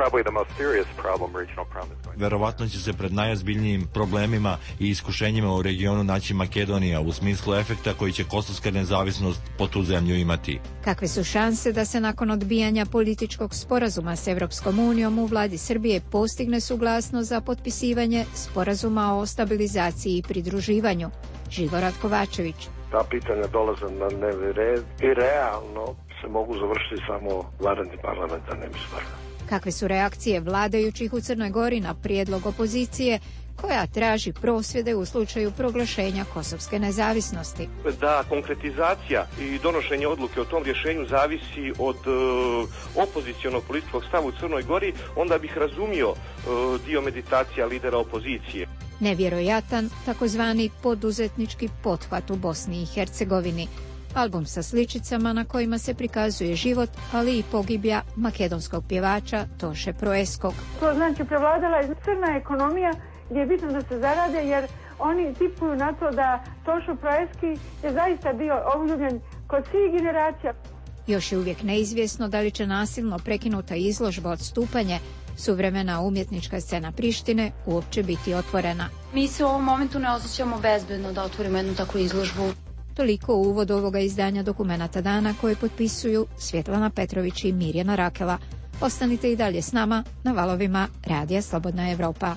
Verovatno će se pred najozbiljnijim problemima i iskušenjima u regionu naći Makedonija u smislu efekta koji će kosovska nezavisnost po tu zemlju imati. Kakve su šanse da se nakon odbijanja političkog sporazuma s Evropskom unijom u vladi Srbije postigne suglasnost za potpisivanje sporazuma o stabilizaciji i pridruživanju? Živorad Kovačević. Ta pitanja dolaze na dnevni red i realno se mogu završiti samo vanrednim parlamentarnim izborima. Kakve su reakcije vladajućih u Crnoj Gori na prijedlog opozicije koja traži prosvjede u slučaju proglašenja kosovske nezavisnosti? Da konkretizacija i donošenje odluke o tom rješenju zavisi od e, opozicionog političkog stava u Crnoj Gori, onda bih razumio e, dio meditacija lidera opozicije. Nevjerojatan takozvani poduzetnički pothvat u Bosni i Hercegovini. Album sa sličicama na kojima se prikazuje život, ali i pogibija makedonskog pjevača Toše Proeskog. To znači prevladala je crna ekonomija gdje je bitno da se zarade, jer oni tipuju na to da Tošo Proeski je zaista bio obljubljen kod svih generacija. Još je uvijek neizvjesno da li će nasilno prekinuta izložba Odstupanje, suvremena umjetnička scena Prištine, uopće biti otvorena. Mi se u ovom momentu ne osjećamo bezbedno da otvorimo jednu takvu izložbu. Toliko u uvodu ovoga izdanja Dokumenata dana koje potpisuju Svjetlana Petrović i Mirjana Rakela. Ostanite i dalje s nama na valovima Radija Slobodna Evropa.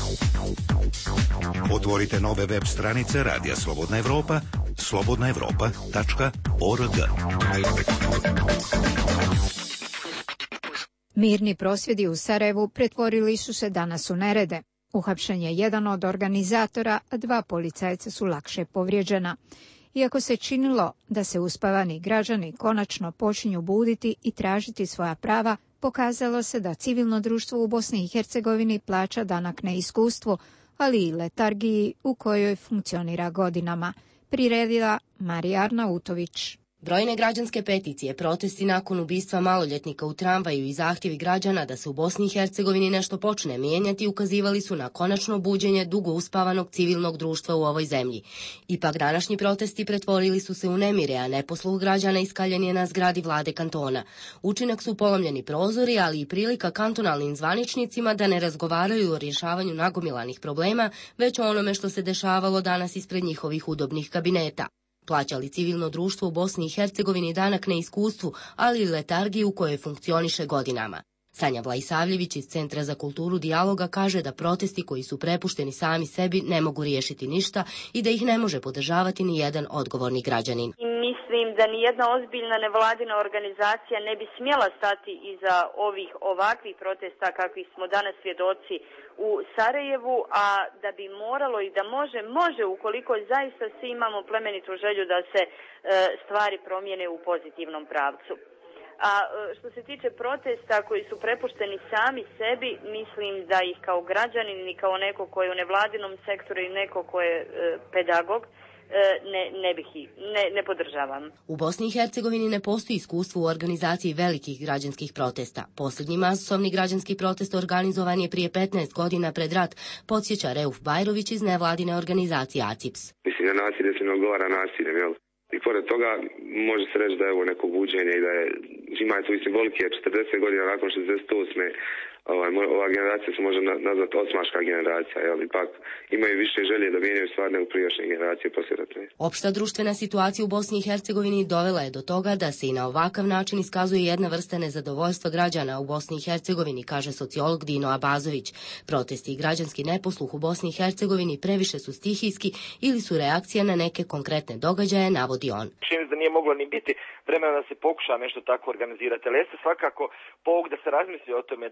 Otvorite nove web stranice Radija Slobodna Evropa, slobodna evropa tačka org. Mirni prosvjedi u Sarajevu pretvorili su se danas u nerede. Uhapšen je jedan od organizatora, a dva policajca su lakše povrijeđena. Iako se činilo da se uspavani građani konačno počinju buditi i tražiti svoja prava, pokazalo se da civilno društvo u Bosni i Hercegovini plaća danak neiskustvu, ali i letargiji u kojoj funkcionira godinama. Priredila Marija Arnautović. Brojne građanske peticije, protesti nakon ubistva maloljetnika u tramvaju i zahtjevi građana da se u Bosni i Hercegovini nešto počne mijenjati ukazivali su na konačno buđenje dugo uspavanog civilnog društva u ovoj zemlji. Ipak današnji protesti pretvorili su se u nemire, a neposluh građana iskaljen je na zgradi vlade kantona. Učinak su polomljeni prozori, ali i prilika kantonalnim zvaničnicima da ne razgovaraju o rješavanju nagomilanih problema, već o onome što se dešavalo danas ispred njihovih udobnih kabineta. Plaćali civilno društvo u Bosni i Hercegovini danak neiskustvu, ali i letargiju u kojoj funkcioniše godinama. Sanja Vlajsavljević iz Centra za kulturu dijaloga kaže da protesti koji su prepušteni sami sebi ne mogu riješiti ništa i da ih ne može podržavati ni jedan odgovorni građanin. Mislim da ni jedna ozbiljna nevladina organizacija ne bi smjela stati iza ovih ovakvih protesta kakvih smo danas svjedoci u Sarajevu, a da bi moralo i da može, može ukoliko zaista svi imamo plemenitu želju da se e, stvari promijene u pozitivnom pravcu. A što se tiče protesta koji su prepušteni sami sebi, mislim da ih kao građanin i kao neko ko je u nevladinom sektoru i neko ko je e, pedagog, Ne, ne bih i ne, ne podržavam. U Bosni i Hercegovini ne postoji iskustvo u organizaciji velikih građanskih protesta. Posljednji masovni građanski protest organizovan je prije petnaest godina pred rat, podsjeća Reuf Bajrović iz nevladine organizacije A C I P S. Mislim da nasilje se ne odgovara nasiljem, jel? I pored toga može se reći da je ovo neko buđenje i da je, ima tu i simbolike, četrdeset godina nakon šezdeset osme Ovaj, ova generacija se može nazvati osmaška generacija, jel, ipak imaju više želje da mijenjaju stvar nego prijašnje generacije poslijeratne. Opšta društvena situacija u Bosni i Hercegovini dovela je do toga da se i na ovakav način iskazuje jedna vrsta nezadovoljstva građana u Bosni i Hercegovini, kaže sociolog Dino Abazović. Protesti i građanski neposluh u Bosni i Hercegovini previše su stihijski ili su reakcija na neke konkretne događaje, navodi on. Čini da nije moglo ni biti vremena da se pokuša nešto tako organizirati, ali jeste svakako povod da se razmisli o tome da li uopće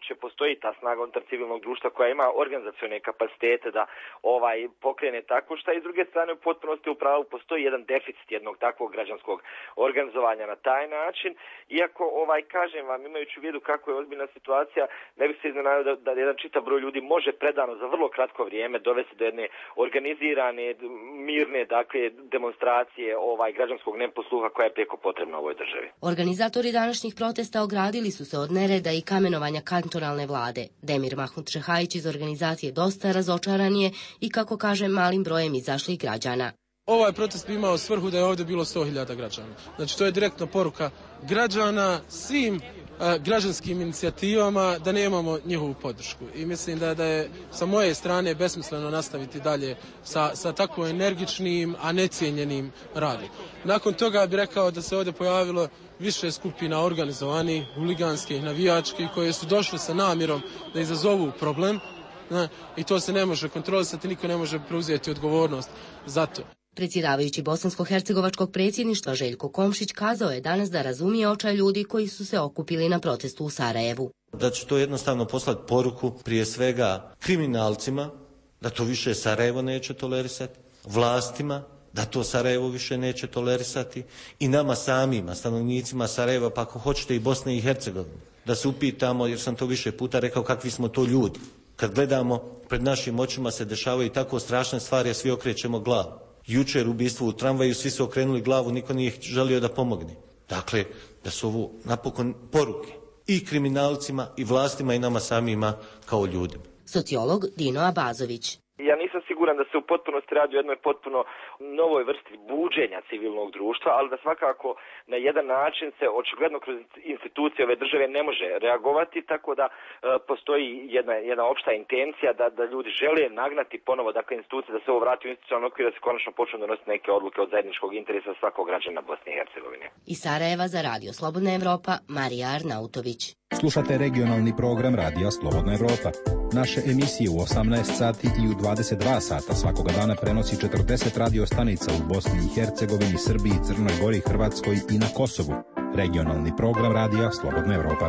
uopće postoji ta snaga unutar civilnog društva koja ima organizacione kapacitete da ovaj pokrene tako šta, i s druge strane u potpunosti u pravu postoji jedan deficit jednog takvog građanskog organizovanja na taj način, iako ovaj kažem vam, imajući u vidu kako je ozbiljna situacija, ne bih se iznenadio da, da jedan čitav broj ljudi može predano za vrlo kratko vrijeme dovesti do jedne organizirane, mirne, dakle, demonstracije ovaj građanskog neposluha koja je preko potrebna u ovoj državi. Organizatori današnjih protesta ogradili su se od nereda i kamenovanja kantonalne vlade. Demir Mahmud Šehajić iz organizacije Dosta razočaran je i, kako kaže, malim brojem izašlih građana. Ovaj protest bi imao svrhu da je ovdje bilo sto hiljada građana. Znači, to je direktna poruka građana svim a, građanskim inicijativama da nemamo njihovu podršku. I mislim da, da je sa moje strane besmisleno nastaviti dalje sa, sa tako energičnim, a necijenjenim radom. Nakon toga bih rekao da se ovdje pojavilo više skupina organizovanih, huliganskih, navijačkih, koje su došle sa namjerom da izazovu problem. Ne, i to se ne može kontrolisati, niko ne može preuzeti odgovornost za to. Predsjedavajući bosansko-hercegovačkog predsjedništva Željko Komšić kazao je danas da razumije očaj ljudi koji su se okupili na protestu u Sarajevu. Da će to jednostavno poslati poruku prije svega kriminalcima, da to više Sarajevo neće tolerisati, vlastima, da to Sarajevo više neće tolerisati, i nama samima, stanovnicima Sarajeva, pa ako hoćete i Bosne i Hercegovine, da se upitamo, jer sam to više puta rekao, kakvi smo to ljudi. Kad gledamo, pred našim očima se dešavaju tako strašne stvari, a svi okrećemo glavu. Jučer ubistvo u tramvaju, svi su okrenuli glavu, niko nije želio da pomogne. Dakle, da su ovo napokon poruke i kriminalcima, i vlastima, i nama samima kao ljudima. Sociolog Dino Abazović. Ja nisam siguran da se u potpunosti radi o jednoj potpuno novoj vrsti buđenja civilnog društva, ali da svakako na jedan način se očigledno kroz institucije ove države ne može reagovati, tako da e, postoji jedna, jedna opšta intencija da, da ljudi žele nagnati ponovo, dakle, institucije, da se ovo vrati u institucionalni okvir, da se konačno počnu donositi neke odluke od zajedničkog interesa svakog građana Bosne i Hercegovine. Iz Sarajeva za Radio Slobodna Evropa, Marija Arnautović. Slušate regionalni program Radija Slobodna Evropa. Naše emisije u osamnaest sati i u dvadeset dva sata svakoga dana prenosi četrdeset radio stanica u Bosni i Hercegovini, Srbiji, Crnoj Gori, Hrvatskoj i na Kosovu. Regionalni program Radija Slobodna Evropa.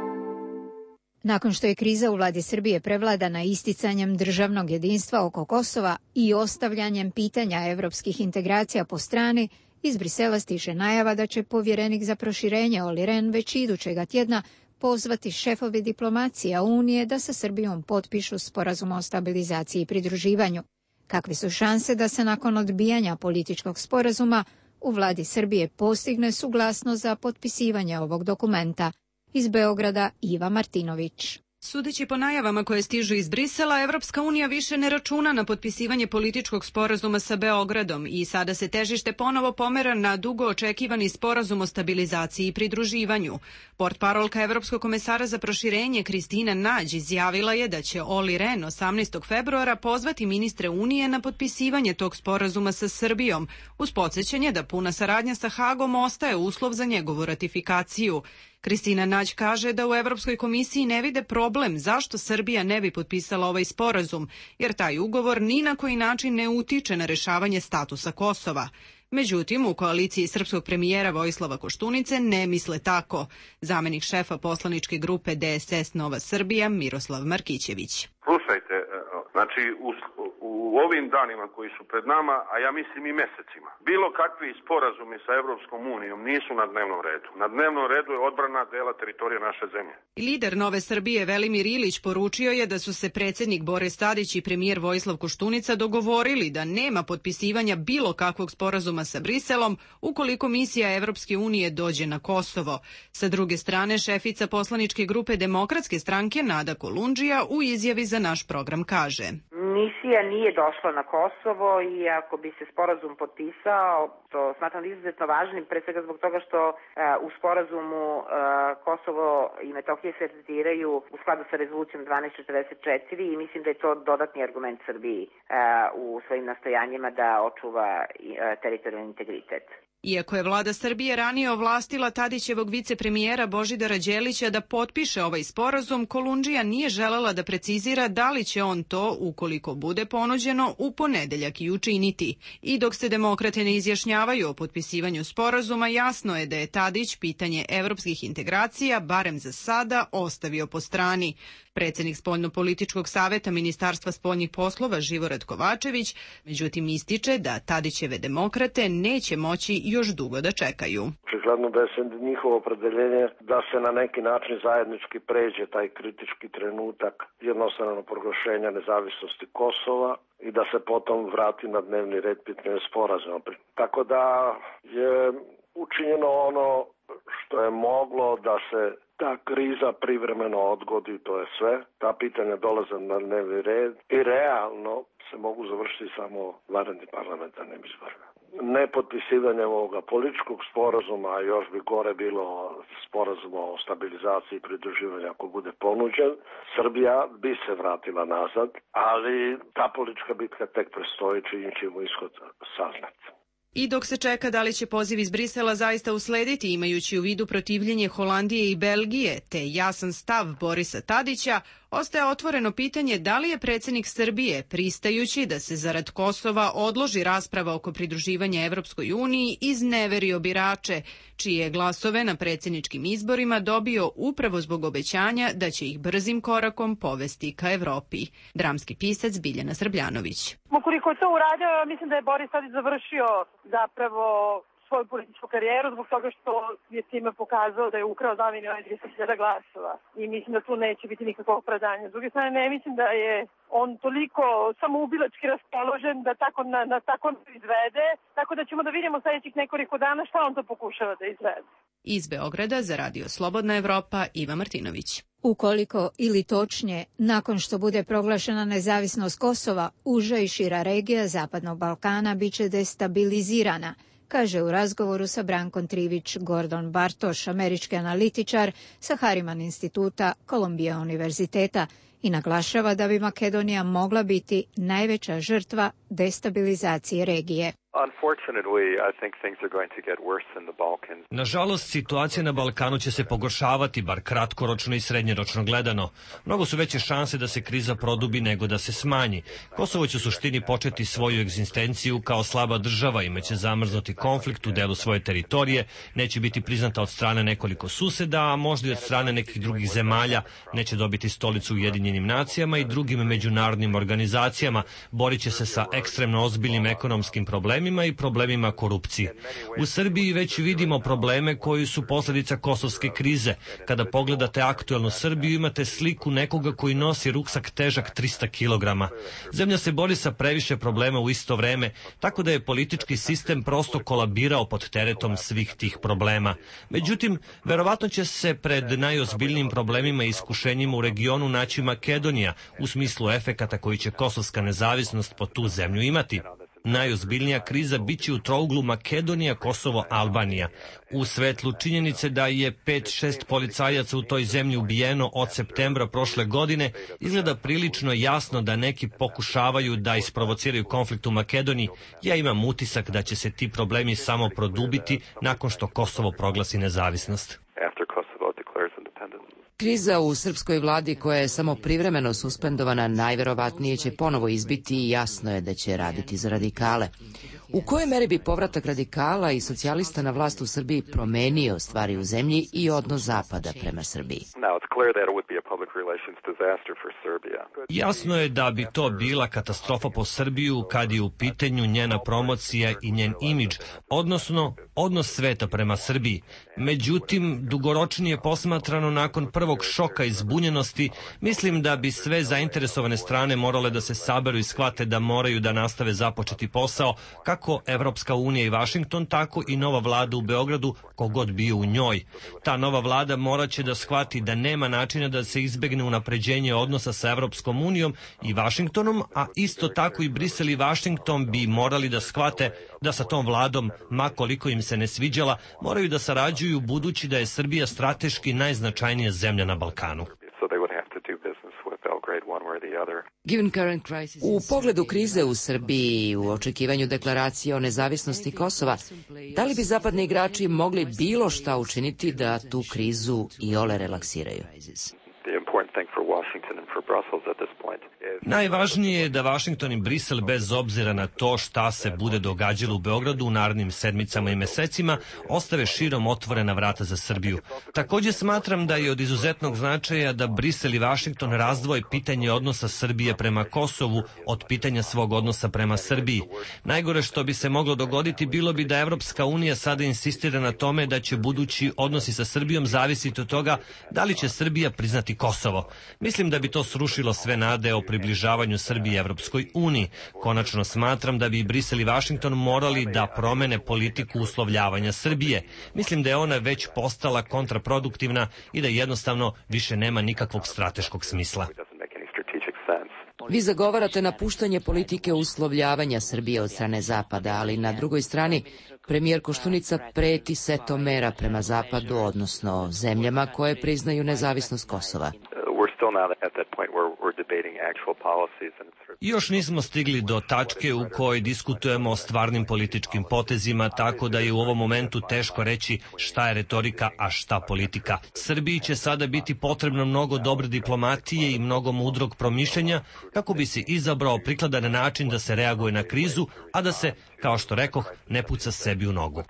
Nakon što je kriza u vladi Srbije prevladana isticanjem državnog jedinstva oko Kosova i ostavljanjem pitanja evropskih integracija po strani, iz Brisela stiže najava da će povjerenik za proširenje Olli Rehn već idućega tjedna pozvati šefovi diplomacija Unije da sa Srbijom potpišu sporazum o stabilizaciji i pridruživanju. Kakve su šanse da se nakon odbijanja političkog sporazuma u vladi Srbije postigne suglasnost za potpisivanje ovog dokumenta? Iz Beograda Iva Martinović. Sudeći po najavama koje stižu iz Brisela, Evropska unija više ne računa na potpisivanje političkog sporazuma sa Beogradom i sada se težište ponovo pomera na dugo očekivani sporazum o stabilizaciji i pridruživanju. Portparolka Evropskog komesara za proširenje Kristina Nađ izjavila je da će Olli Rehn osamnaestog februara pozvati ministre Unije na potpisivanje tog sporazuma sa Srbijom, uz podsjećanje da puna saradnja sa Hagom ostaje uslov za njegovu ratifikaciju. Kristina Nađ kaže da u Evropskoj komisiji ne vide problem zašto Srbija ne bi potpisala ovaj sporazum, jer taj ugovor ni na koji način ne utiče na rešavanje statusa Kosova. Međutim, u koaliciji srpskog premijera Vojislava Koštunice ne misle tako. Zamenik šefa poslaničke grupe D S S Nova Srbija Miroslav Markićević. Slušajte, znači u, u ovim danima koji su pred nama, a ja mislim i mesecima, bilo kakvi sporazumi sa Evropskom unijom nisu na dnevnom redu. Na dnevnom redu je odbrana dela teritorije naše zemlje. Lider Nove Srbije Velimir Ilić poručio je da su se predsjednik Boris Tadić i premijer Vojislav Koštunica dogovorili da nema potpisivanja bilo kakvog sporazuma sa Briselom ukoliko misija Evropske unije dođe na Kosovo. Sa druge strane, šefica poslaničke grupe Demokratske stranke Nada Kolundžija u izjavi za naš program kaže: Misija nije došla na Kosovo i ako bi se sporazum potpisao, to smatram izuzetno važnim, pre svega zbog toga što uh, u sporazumu uh, Kosovo i Metohije se tretiraju u skladu sa rezolucijom dvanaest četrdeset četiri i mislim da je to dodatni argument Srbiji uh, u svojim nastojanjima da očuva uh, teritorijalni integritet. Iako je vlada Srbije ranije ovlastila Tadićevog vicepremijera Božidara Đelića da potpiše ovaj sporazum, Kolundžija nije želela da precizira da li će on to, ukoliko ako bude ponuđeno, u ponedeljak i učiniti. I dok se demokrate ne izjašnjavaju o potpisivanju sporazuma, jasno je da je Tadić pitanje evropskih integracija, barem za sada, ostavio po strani. Predsednik Spoljno-političkog saveta Ministarstva spoljnih poslova Živorad Kovačević, međutim ističe da Tadićeve demokrate neće moći još dugo da čekaju. Očigledno da je se njihovo opredeljenje da se na neki način zajednički pređe taj kritički trenutak jednostrano proglašenja nezavisnosti Kosova i da se potom vrati na dnevni red pitanje sporazuma. Tako da je učinjeno ono što je moglo da se ta kriza privremeno odgodi, to je sve. Ta pitanja dolaze na dnevni red i realno se mogu završiti samo vanrednim parlamentarnim izborima. Nepotpisivanjem ovoga političkog sporazuma, a još bi gore bilo sporazuma o stabilizaciji i pridruživanju ako bude ponuđen, Srbija bi se vratila nazad, ali ta politička bitka tek prestoji, čim ćemo ishod saznati. I dok se čeka da li će poziv iz Brisela zaista uslediti, imajući u vidu protivljenje Holandije i Belgije, te jasan stav Borisa Tadića, ostaje otvoreno pitanje da li je predsednik Srbije, pristajući da se zarad Kosova odloži rasprava oko pridruživanja Evropskoj uniji, izneverio birače, čije glasove na predsedničkim izborima dobio upravo zbog obećanja da će ih brzim korakom povesti ka Evropi. Dramski pisac Biljana Srbljanović. Ukoliko je to uradio, mislim da je Boris Tadić završio zapravo svoju političku karijeru zbog toga što je time pokazao da je ukrao dva miliona trideset hiljada glasova. I mislim da tu neće biti nikakvo opravdanje. S druge strane, ne mislim da je on toliko samoubilački raspoložen da tako na, na tako izvede, tako da ćemo da vidimo sledećih nekoliko dana šta on to pokušava da izvede. Iz Beograda za Radio Slobodna Evropa, Iva Martinović. Ukoliko, ili točnije, nakon što bude proglašena nezavisnost Kosova, uža i šira regija Zapadnog Balkana biće destabilizirana, kaže u razgovoru sa Brankom Trivić Gordon Bartoš, američki analitičar sa Hariman instituta Kolumbija univerziteta, i naglašava da bi Makedonija mogla biti najveća žrtva destabilizacije regije. Nažalost, situacija na Balkanu će se pogoršavati, bar kratkoročno i srednjeročno gledano. Mnogo su veće šanse da se kriza produbi nego da se smanji. Kosovo će u suštini početi svoju egzistenciju kao slaba država, imaće zamrznuti konflikt u delu svoje teritorije, neće biti priznata od strane nekoliko suseda, a možda i od strane nekih drugih zemalja, neće dobiti stolicu u Ujedinjenim nacijama i drugim međunarodnim organizacijama, borit će se sa ekstremno ozbiljnim ekonomskim problemima i problemima korupcije. U Srbiji već vidimo probleme koji su posljedica kosovske krize. Kada pogledate aktuelnu Srbiju, imate sliku nekoga koji nosi ruksak težak trista kilograma. Zemlja se bori sa previše problema u isto vreme, tako da je politički sistem prosto kolabirao pod teretom svih tih problema. Međutim, verovatno će se pred najozbiljnijim problemima i iskušenjima u regionu naći Makedonija, u smislu efekata koji će kosovska nezavisnost po tu zemlju imati. Najozbiljnija kriza biće u trouglu Makedonija, Kosovo, Albanija. U svetlu činjenice da je pet šest policajaca u toj zemlji ubijeno od septembra prošle godine, izgleda prilično jasno da neki pokušavaju da isprovociraju konflikt u Makedoniji. Ja imam utisak da će se ti problemi samo produbiti nakon što Kosovo proglasi nezavisnost. Kriza u srpskoj vladi koja je samo privremeno suspendovana najverovatnije će ponovo izbiti i jasno je da će raditi za radikale. U kojoj meri bi povratak radikala i socijalista na vlast u Srbiji promenio stvari u zemlji i odnos Zapada prema Srbiji? Jasno je da bi to bila katastrofa po Srbiju kad je u pitanju njena promocija i njen imidž, odnosno odnos sveta prema Srbiji. Međutim, dugoročnije posmatrano nakon prvog šoka i zbunjenosti, mislim da bi sve zainteresovane strane morale da se saberu i shvate da moraju da nastave započeti posao, kako Evropska unija i Vašington, tako i nova vlada u Beogradu, kogod bio u njoj. Ta nova vlada moraće da shvati da nema načina da se izbegne unapređenje odnosa sa Evropskom unijom i Vašingtonom, a isto tako i Brisel i Vašington bi morali da shvate da sa tom vladom, ma koliko im se ne sviđala, moraju da sarađuju budući da je Srbija strateški najznačajnija zemlja na Balkanu. U pogledu krize u Srbiji i u očekivanju deklaracije o nezavisnosti Kosova, da li bi zapadni igrači mogli bilo šta učiniti da tu krizu iole relaksiraju? Najvažnije je da Vašington i Brisel, bez obzira na to šta se bude događalo u Beogradu u narednim sedmicama i mesecima, ostave širom otvorena vrata za Srbiju. Takođe smatram da je od izuzetnog značaja da Brisel i Vašington razdvoje pitanje odnosa Srbije prema Kosovu od pitanja svog odnosa prema Srbiji. Najgore što bi se moglo dogoditi bilo bi da Evropska unija sada insistira na tome da će budući odnosi sa Srbijom zavisiti od toga da li će Srbija priznati Kosovo. Mislim da bi to srušilo sve nade o približavanju Srbije Evropskoj uniji. Konačno smatram da bi Brisel i Vašington morali da promene politiku uslovljavanja Srbije. Mislim da je ona već postala kontraproduktivna i da jednostavno više nema nikakvog strateškog smisla. Vi zagovarate napuštanje politike uslovljavanja Srbije od strane Zapada, ali na drugoj strani premijer Koštunica preti setom mera prema Zapadu, odnosno zemljama koje priznaju nezavisnost Kosova. Još nismo stigli do tačke u kojoj diskutujemo o stvarnim političkim potezima, tako da je u ovom momentu teško reći šta je retorika, a šta politika. Srbiji će sada biti potrebno mnogo dobre diplomatije i mnogo mudrog promišljanja kako bi se izabrao prikladan način da se reaguje na krizu, a da se, kao što rekoh, ne puca sebi u nogu.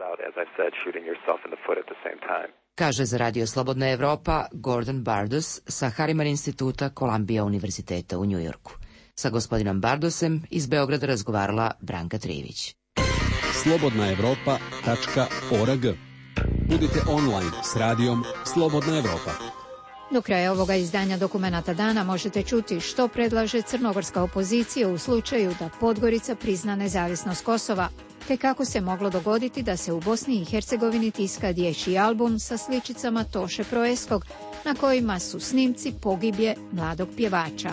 Kaže za Radio Slobodna Evropa Gordon Bardos sa Harriman instituta Columbia univerziteta u Njujorku. Sa gospodinom Bardosem iz Beograda razgovarala Branka Trivić. slobodna evropa tačka org. Budite online s radijom Slobodna Evropa. Do kraja ovoga izdanja Dokumenata dana možete čuti što predlaže crnogorska opozicija u slučaju da Podgorica prizna nezavisnost Kosova, te kako se moglo dogoditi da se u Bosni i Hercegovini tiska dječji album sa sličicama Toše Proeskog, na kojima su snimci pogibje mladog pjevača.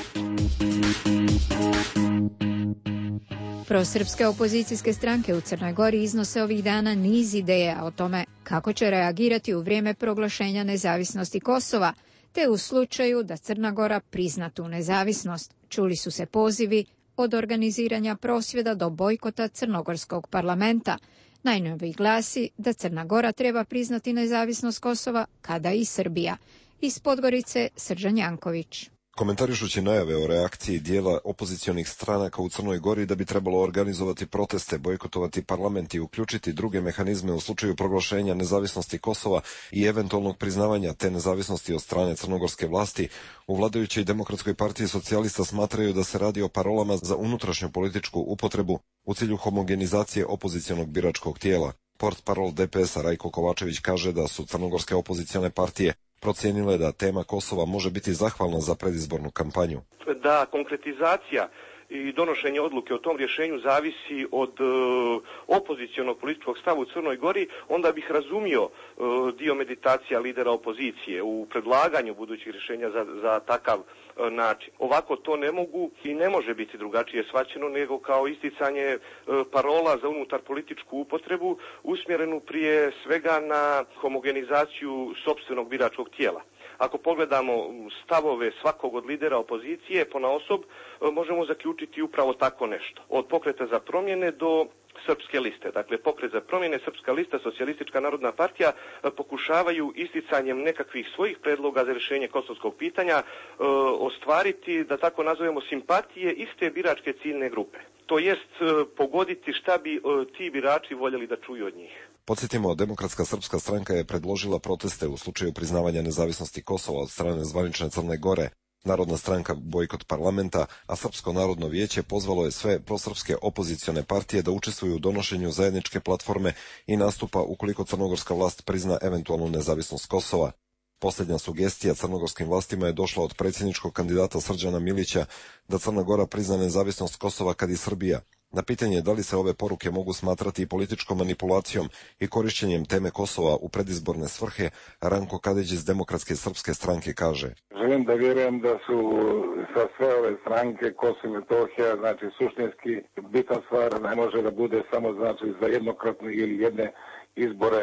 Prosrpske opozicijske stranke u Crnoj Gori iznose ovih dana niz ideja o tome kako će reagirati u vrijeme proglašenja nezavisnosti Kosova, te u slučaju da Crna Gora prizna tu nezavisnost. Čuli su se pozivi od organiziranja prosvjeda do bojkota crnogorskog parlamenta. Najnoviji glasi da Crna Gora treba priznati nezavisnost Kosova kada i Srbija. Iz Podgorice Srđan Janković. Komentarišući najave o reakciji dijela opozicionih stranaka u Crnoj Gori da bi trebalo organizovati proteste, bojkotovati parlament i uključiti druge mehanizme u slučaju proglašenja nezavisnosti Kosova i eventualnog priznavanja te nezavisnosti od strane crnogorske vlasti, u vladajućoj Demokratskoj partiji socijalista smatraju da se radi o parolama za unutrašnju političku upotrebu u cilju homogenizacije opozicionog biračkog tijela. Portparol D P S-a Rajko Kovačević kaže da su crnogorske opozicione partije procijenile da tema Kosova može biti zahvalna za predizbornu kampanju. Da konkretizacija i donošenje odluke o tom rješenju zavisi od e, opozicionog političkog stava u Crnoj Gori, onda bih razumio e, dio meditacija lidera opozicije u predlaganju budućih rješenja za, za takav e, način. Ovako to ne mogu i ne može biti drugačije shvaćeno nego kao isticanje e, parola za unutar političku upotrebu usmjerenu prije svega na homogenizaciju sopstvenog biračkog tijela. Ako pogledamo stavove svakog od lidera opozicije ponaosob, možemo zaključiti upravo tako nešto. Od Pokreta za promjene do Srpske liste. Dakle, Pokret za promjene, Srpska lista, Socijalistička narodna partija pokušavaju isticanjem nekakvih svojih predloga za rješenje kosovskog pitanja ostvariti, da tako nazovemo, simpatije iste biračke ciljne grupe. To jest pogoditi šta bi ti birači voljeli da čuju od njih. Podsjetimo, Demokratska srpska stranka je predložila proteste u slučaju priznavanja nezavisnosti Kosova od strane zvanične Crne Gore. Narodna stranka bojkot parlamenta, a Srpsko narodno vijeće pozvalo je sve prosrpske opozicione partije da učestvuju u donošenju zajedničke platforme i nastupa ukoliko crnogorska vlast prizna eventualnu nezavisnost Kosova. Posljednja sugestija crnogorskim vlastima je došla od predsjedničkog kandidata Srđana Milića da Crna Gora prizna nezavisnost Kosova kad i Srbija. Na pitanje da li se ove poruke mogu smatrati političkom manipulacijom i korišćenjem teme Kosova u predizborne svrhe, Ranko Kadić iz Demokratske srpske stranke kaže: Želim da vjerujem da su sa sve ove stranke Kosovo i Metohija, znači suštinski bitna stvar ne može da bude samo znači za jednokratne ili jedne izbore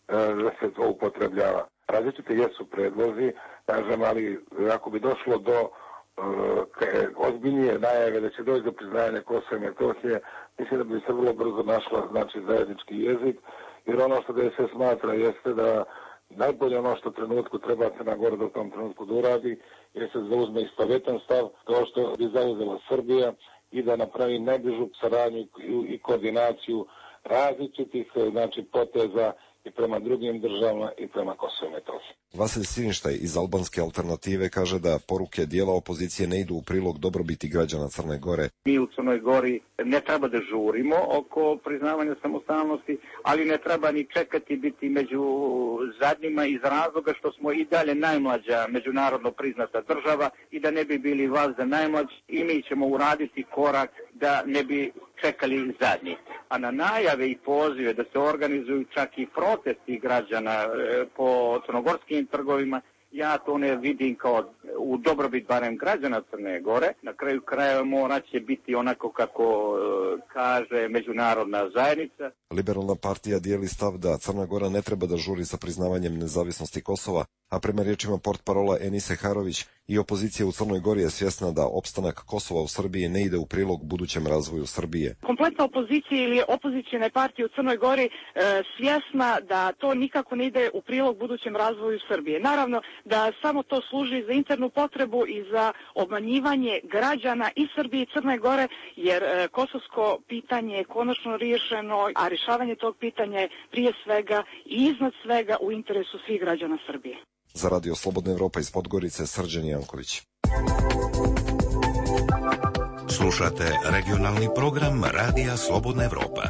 da se to upotrebljava. Različite jesu predlozi, kažem, ali ako bi došlo do ozbiljnije najave da će doći do priznanja Kosova i Metohije, mislim da bi se vrlo brzo našla znači zajednički jezik, jer ono što da se smatra jeste da najbolje ono što trenutku treba Crna Gora da u tom trenutku da uradi, jer se zauzme istovetan stav kao što bi zauzela Srbija i da napravi najbližu saradnju i koordinaciju različitih, znači, poteza i prema drugim državama i prema Kosovu i Metohiji. Vasilij Sinštaj iz Albanske alternative kaže da poruke dijela opozicije ne idu u prilog dobrobiti građana Crne Gore. Mi u Crnoj Gori ne treba da žurimo oko priznavanja samostalnosti, ali ne treba ni čekati biti među zadnjima iz razloga što smo i dalje najmlađa međunarodno priznata država i da ne bi bili vas za najmlađi i mi ćemo uraditi korak da ne bi čekali zadnji. A na najave i pozive da se organizuju čak i protesti građana e, po crnogorskim trgovima, ja to ne vidim kao u dobrobit barem građana Crne Gore. Na kraju krajeva morat će biti onako kako e, kaže međunarodna zajednica. Liberalna partija dijeli stav da Crna Gora ne treba da žuri sa priznavanjem nezavisnosti Kosova, a prema riječima portparola Enise Harović i opozicija u Crnoj Gori je svjesna da opstanak Kosova u Srbiji ne ide u prilog budućem razvoju Srbije. Kompletna opozicija ili opozicijne partije u Crnoj Gori e, svjesna da to nikako ne ide u prilog budućem razvoju Srbije. Naravno da samo to služi za internu potrebu i za obmanjivanje građana i Srbije i Crne Gore, jer e, kosovsko pitanje je konačno riješeno, a rješavanje tog pitanja je prije svega i iznad svega u interesu svih građana Srbije. Za Radio Slobodna Evropa iz Podgorice, Srđan Janković. Slušate regionalni program Radija Slobodna Evropa.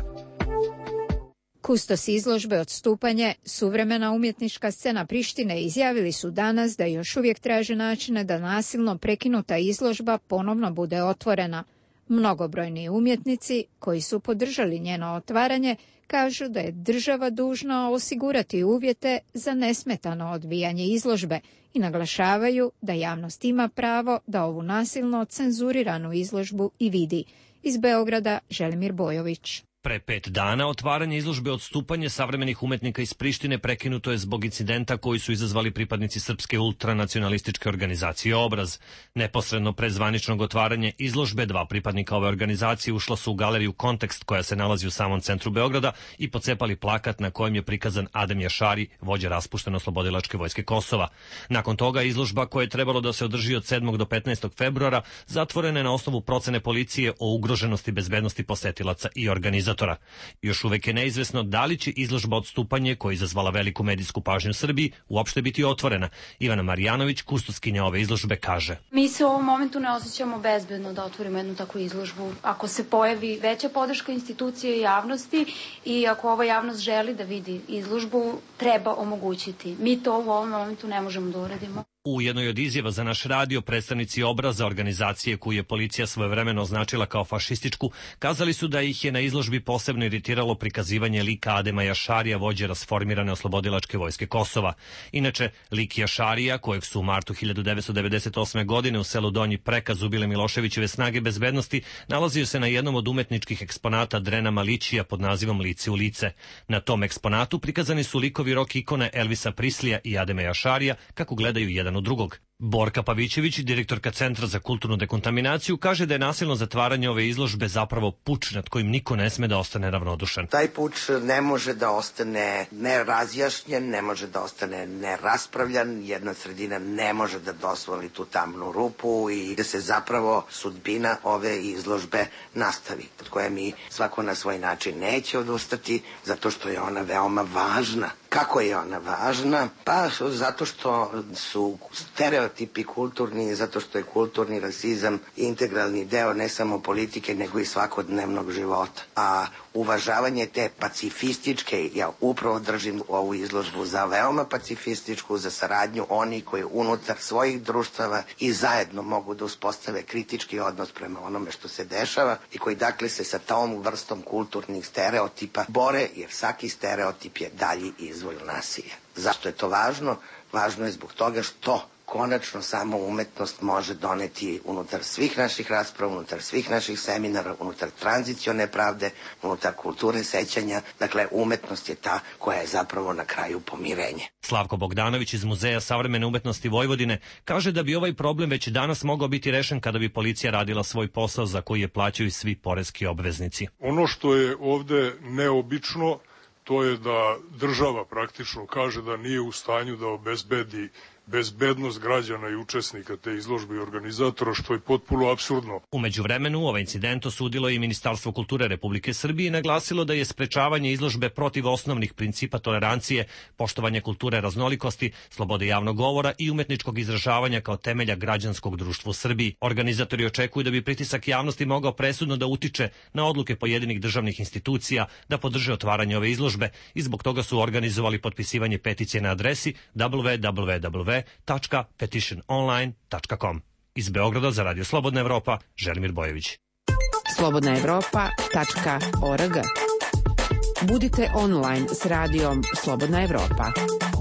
Kustos izložbe Odstupanje, suvremena umjetnička scena Prištine, izjavili su danas da još uvijek traže načine da nasilno prekinuta izložba ponovno bude otvorena. Mnogobrojni umjetnici koji su podržali njeno otvaranje kažu da je država dužna osigurati uvjete za nesmetano odvijanje izložbe i naglašavaju da javnost ima pravo da ovu nasilno cenzuriranu izložbu i vidi. Iz Beograda Želimir Bojović. Pre pet dana otvaranje izložbe Odstupanje savremenih umetnika iz Prištine prekinuto je zbog incidenta koji su izazvali pripadnici srpske ultranacionalističke organizacije Obraz. Neposredno pre zvaničnog otvaranja izložbe dva pripadnika ove organizacije ušla su u galeriju Kontekst koja se nalazi u samom centru Beograda i pocepali plakat na kojem je prikazan Adem Jašari, vođa raspušteno-oslobodilačke vojske Kosova. Nakon toga izložba koja je trebalo da se održi od sedmog do petnaestog februara zatvorena je na osnovu procene policije o ugroženosti bezbednosti posetilaca i organizatora. Još uvek je neizvesno da li će izložba Odstupanje, koja je izazvala veliku medijsku pažnju u Srbiji, uopšte biti otvorena. Ivana Marjanović, kustoskinja ove izložbe, kaže: Mi se u ovom momentu ne osjećamo bezbedno da otvorimo jednu takvu izložbu. Ako se pojavi veća podrška institucije i javnosti i ako ova javnost želi da vidi izložbu, treba omogućiti. Mi to u ovom momentu ne možemo da uradimo. U jednoj od izjava za naš radio predstavnici Obraza, organizacije koju je policija svojevremeno označila kao fašističku, kazali su da ih je na izložbi posebno iritiralo prikazivanje lika Adema Jašarija, vođe rasformirane oslobodilačke vojske Kosova. Inače, lik Jašarija, kojeg su u martu hiljadu devetsto devedeset osme. godine u selu Donji Prekaz ubile Miloševićeve snage bezbednosti, nalazio se na jednom od umetničkih eksponata Drena Malićija pod nazivom Lice u lice. Na tom eksponatu prikazani su likovi rock ikone Elvisa Prislija i Adema Jašarija, kako gledaju jedan od drugog. Borka Pavićević, direktorka Centra za kulturnu dekontaminaciju, kaže da je nasilno zatvaranje ove izložbe zapravo puč nad kojim niko ne sme da ostane ravnodušan. Taj puč ne može da ostane nerazjašnjen, ne može da ostane neraspravljan, jedna sredina ne može da dozvoli tu tamnu rupu i da se zapravo sudbina ove izložbe nastavi, od koje mi svako na svoj način neće odustati, zato što je ona veoma važna. Kako je ona važna? Pa zato što su stereotipi kulturni, zato što je kulturni rasizam integralni deo ne samo politike, nego i svakodnevnog života. A uvažavanje te pacifističke, ja upravo držim ovu izložbu za veoma pacifističku, za saradnju oni koji unutar svojih društava i zajedno mogu da uspostave kritički odnos prema onome što se dešava i koji dakle se sa tom vrstom kulturnih stereotipa bore, jer svaki stereotip je dalji izvoj nasilja. Zašto je to važno? Važno je zbog toga što konačno samo umetnost može doneti unutar svih naših rasprava, unutar svih naših seminara, unutar tranzicione pravde, unutar kulture sećanja. Dakle, umetnost je ta koja je zapravo na kraju pomirenje. Slavko Bogdanović iz Muzeja savremene umetnosti Vojvodine kaže da bi ovaj problem već danas mogao biti rešen kada bi policija radila svoj posao za koji je plaćaju svi poreski obveznici. Ono što je ovde neobično to je da država praktično kaže da nije u stanju da obezbedi bezbednost građana i učesnika te izložbe i organizatora, što je potpuno apsurdno. U međuvremenu ovaj incident osudilo i Ministarstvo kulture Republike Srbije i naglasilo da je sprečavanje izložbe protiv osnovnih principa tolerancije, poštovanje kulture raznolikosti, slobode javnog govora i umetničkog izražavanja kao temelja građanskog društva u Srbiji. Organizatori očekuju da bi pritisak javnosti mogao presudno da utiče na odluke pojedinih državnih institucija da podrže otvaranje ove izložbe i zbog toga su organizovali potpisivanje peticije na adresi w w w tačka petition online tačka com. Iz Beograda za Radio Slobodna Evropa, Želimir Bojević. slobodna evropa tačka org. Budite online s radijom Slobodna Evropa.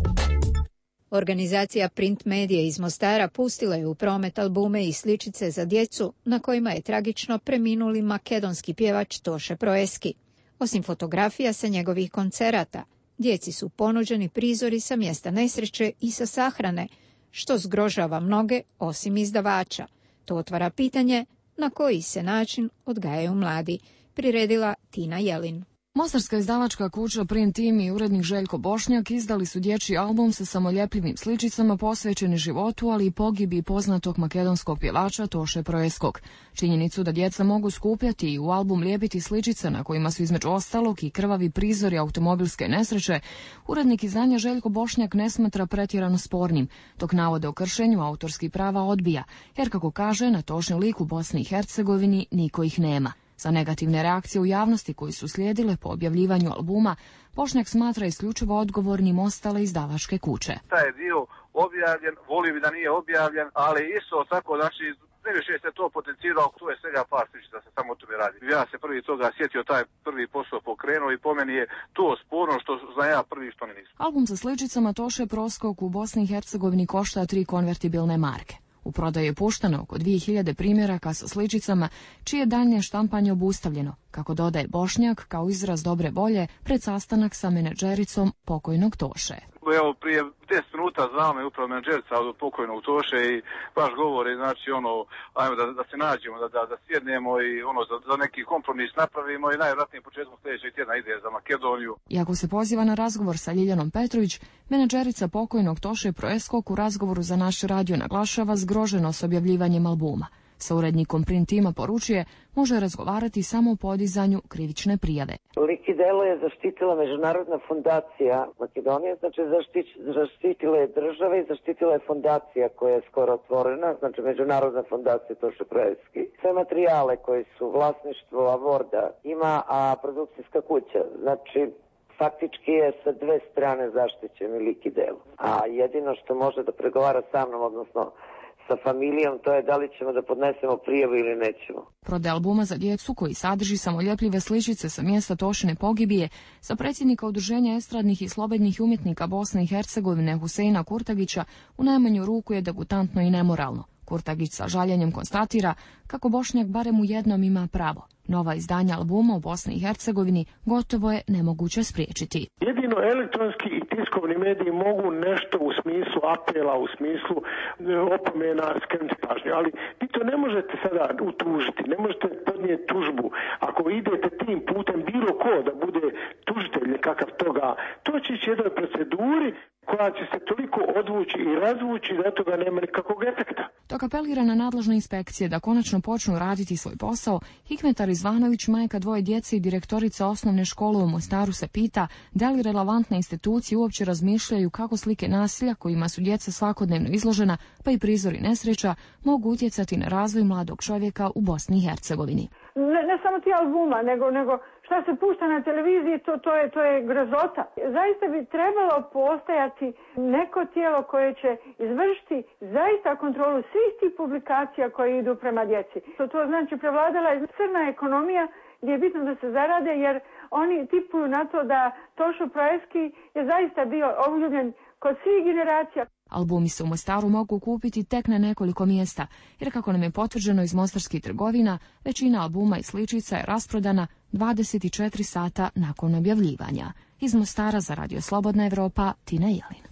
Organizacija Print Medije iz Mostara pustila je u promet albume i sličice za djecu na kojima je tragično preminuli makedonski pjevač Toše Proeski. Osim fotografija sa njegovih koncerata, djeci su ponuđeni prizori sa mjesta nesreće i sa sahrane, što zgrožava mnoge osim izdavača. To otvara pitanje na koji se način odgajaju mladi, priredila Tina Jelin. Mostarska izdavačka kuća Print Team i urednik Željko Bošnjak izdali su dječji album sa samoljepljivim sličicama posvećeni životu, ali i pogibi poznatog makedonskog pjevača Toše Proeskog. Činjenicu da djeca mogu skupljati i u album lijepiti sličice na kojima su između ostalog i krvavi prizori automobilske nesreće, urednik izdanja Željko Bošnjak ne smatra pretjerano spornim, dok navode o kršenju autorskih prava odbija, jer kako kaže, na Tošin lik u Bosni i Hercegovini niko ih nema. Za negativne reakcije u javnosti koji su slijedile po objavljivanju albuma, Bošnjak smatra isključivo odgovornim ostale izdavačke kuće. Taj je dio objavljen, volio bi da nije objavljen, ali isto tako, znači, najviše se to potencirao, to je svega par sličica da se samo o tome radi. Ja se prvi toga sjetio, taj prvi posao pokrenuo i po meni je to sporno što znam ja prvi što ne nisam. Album sa sličicama Toše Proeskog u Bosni i Hercegovini košta tri konvertibilne marke. U prodaju je puštano oko dvije hiljade primjeraka sa sličicama, čije daljnje štampanje obustavljeno, kako dodaje Bošnjak kao izraz dobre volje pred sastanak sa menadžericom pokojnog Toše. Evo, prije deset minuta znao me upravo menadžerica od pokojnog Toše i baš govori, znači ono, ajmo da, da se nađemo, da, da, da sjednemo i ono, za, za neki kompromis napravimo i najvjerojatnije početkom sljedećeg tjedna ide za Makedoniju. Iako se poziva na razgovor sa Ljiljanom Petrović, menadžerica pokojnog Toše Proeskog u razgovoru za naš radio naglašava zgroženo s objavljivanjem albuma. Sa urednikom Print Tima poručuje, može razgovarati samo o podizanju krivične prijave. Lik i delo je zaštitila Međunarodna fondacija Makedonije, znači zaštitila je država i zaštitila je fondacija koja je skoro otvorena, znači Međunarodna fondacija Toše Proeski. Sve materijale koji su vlasništvo Avorda ima, a produkcijska kuća, znači faktički je sa dve strane zaštićen lik i delo. A jedino što može da pregovara sa mnom, odnosno sa familijom, to je da li ćemo da podnesemo prijavu ili nećemo. Prodaja albuma za djecu koji sadrži samoljepljive sličice sa mjesta Tošine pogibije sa predsjednika Udruženja estradnih i slobodnih umjetnika Bosne i Hercegovine Huseina Kurtagića u najmanju ruku je degutantno i nemoralno. Kurtagić sa žaljenjem konstatira kako Bošnjak barem u jednom ima pravo. Nova izdanja albuma u Bosni i Hercegovini gotovo je nemoguće spriječiti. Jedino elektronski i tiskovni mediji mogu nešto u smislu apela, u smislu opomena skrenuti pažnju, ali vi to ne možete sada utužiti, ne možete podnijeti tužbu. Ako idete tim putem bilo ko da bude tužitelj nekakav toga, to će ići jednoj proceduri koja će se toliko odvući i razvući da toga nema nikakvog efekta. Dok apelira na nadležne inspekcije da konačno počnu raditi svoj posao, Hikmetar Izvanović, majka dvoje djece i direktorica osnovne škole u Mostaru, se pita da li relevantne institucije uopće razmišljaju kako slike nasilja kojima su djeca svakodnevno izložena, pa i prizori nesreća, mogu utjecati na razvoj mladog čovjeka u Bosni i Hercegovini. Ne, ne samo ti albuma, nego, nego šta se pušta na televiziji, to, to, je, to je grozota. Zaista bi trebalo postojati neko tijelo koje će izvršiti zaista kontrolu svih tih publikacija koje idu prema djeci. To, to znači prevladala je crna ekonomija gdje je bitno da se zarade, jer oni tipuju na to da Tošo Proeski je zaista bio obljubljen kod svih generacija. Albumi se u Mostaru mogu kupiti tek na nekoliko mjesta, jer kako nam je potvrđeno iz mostarskih trgovina, većina albuma i sličica je rasprodana dvadeset četiri sata nakon objavljivanja. Iz Mostara za Radio Slobodna Evropa, Tina Jelin.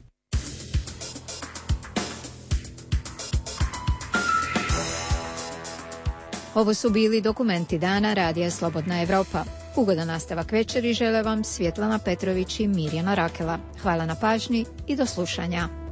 Ovo su bili dokumenti dana Radija Slobodna Evropa. Ugodan nastavak večeri žele vam Svjetlana Petrović i Mirjana Rakela. Hvala na pažnji i do slušanja.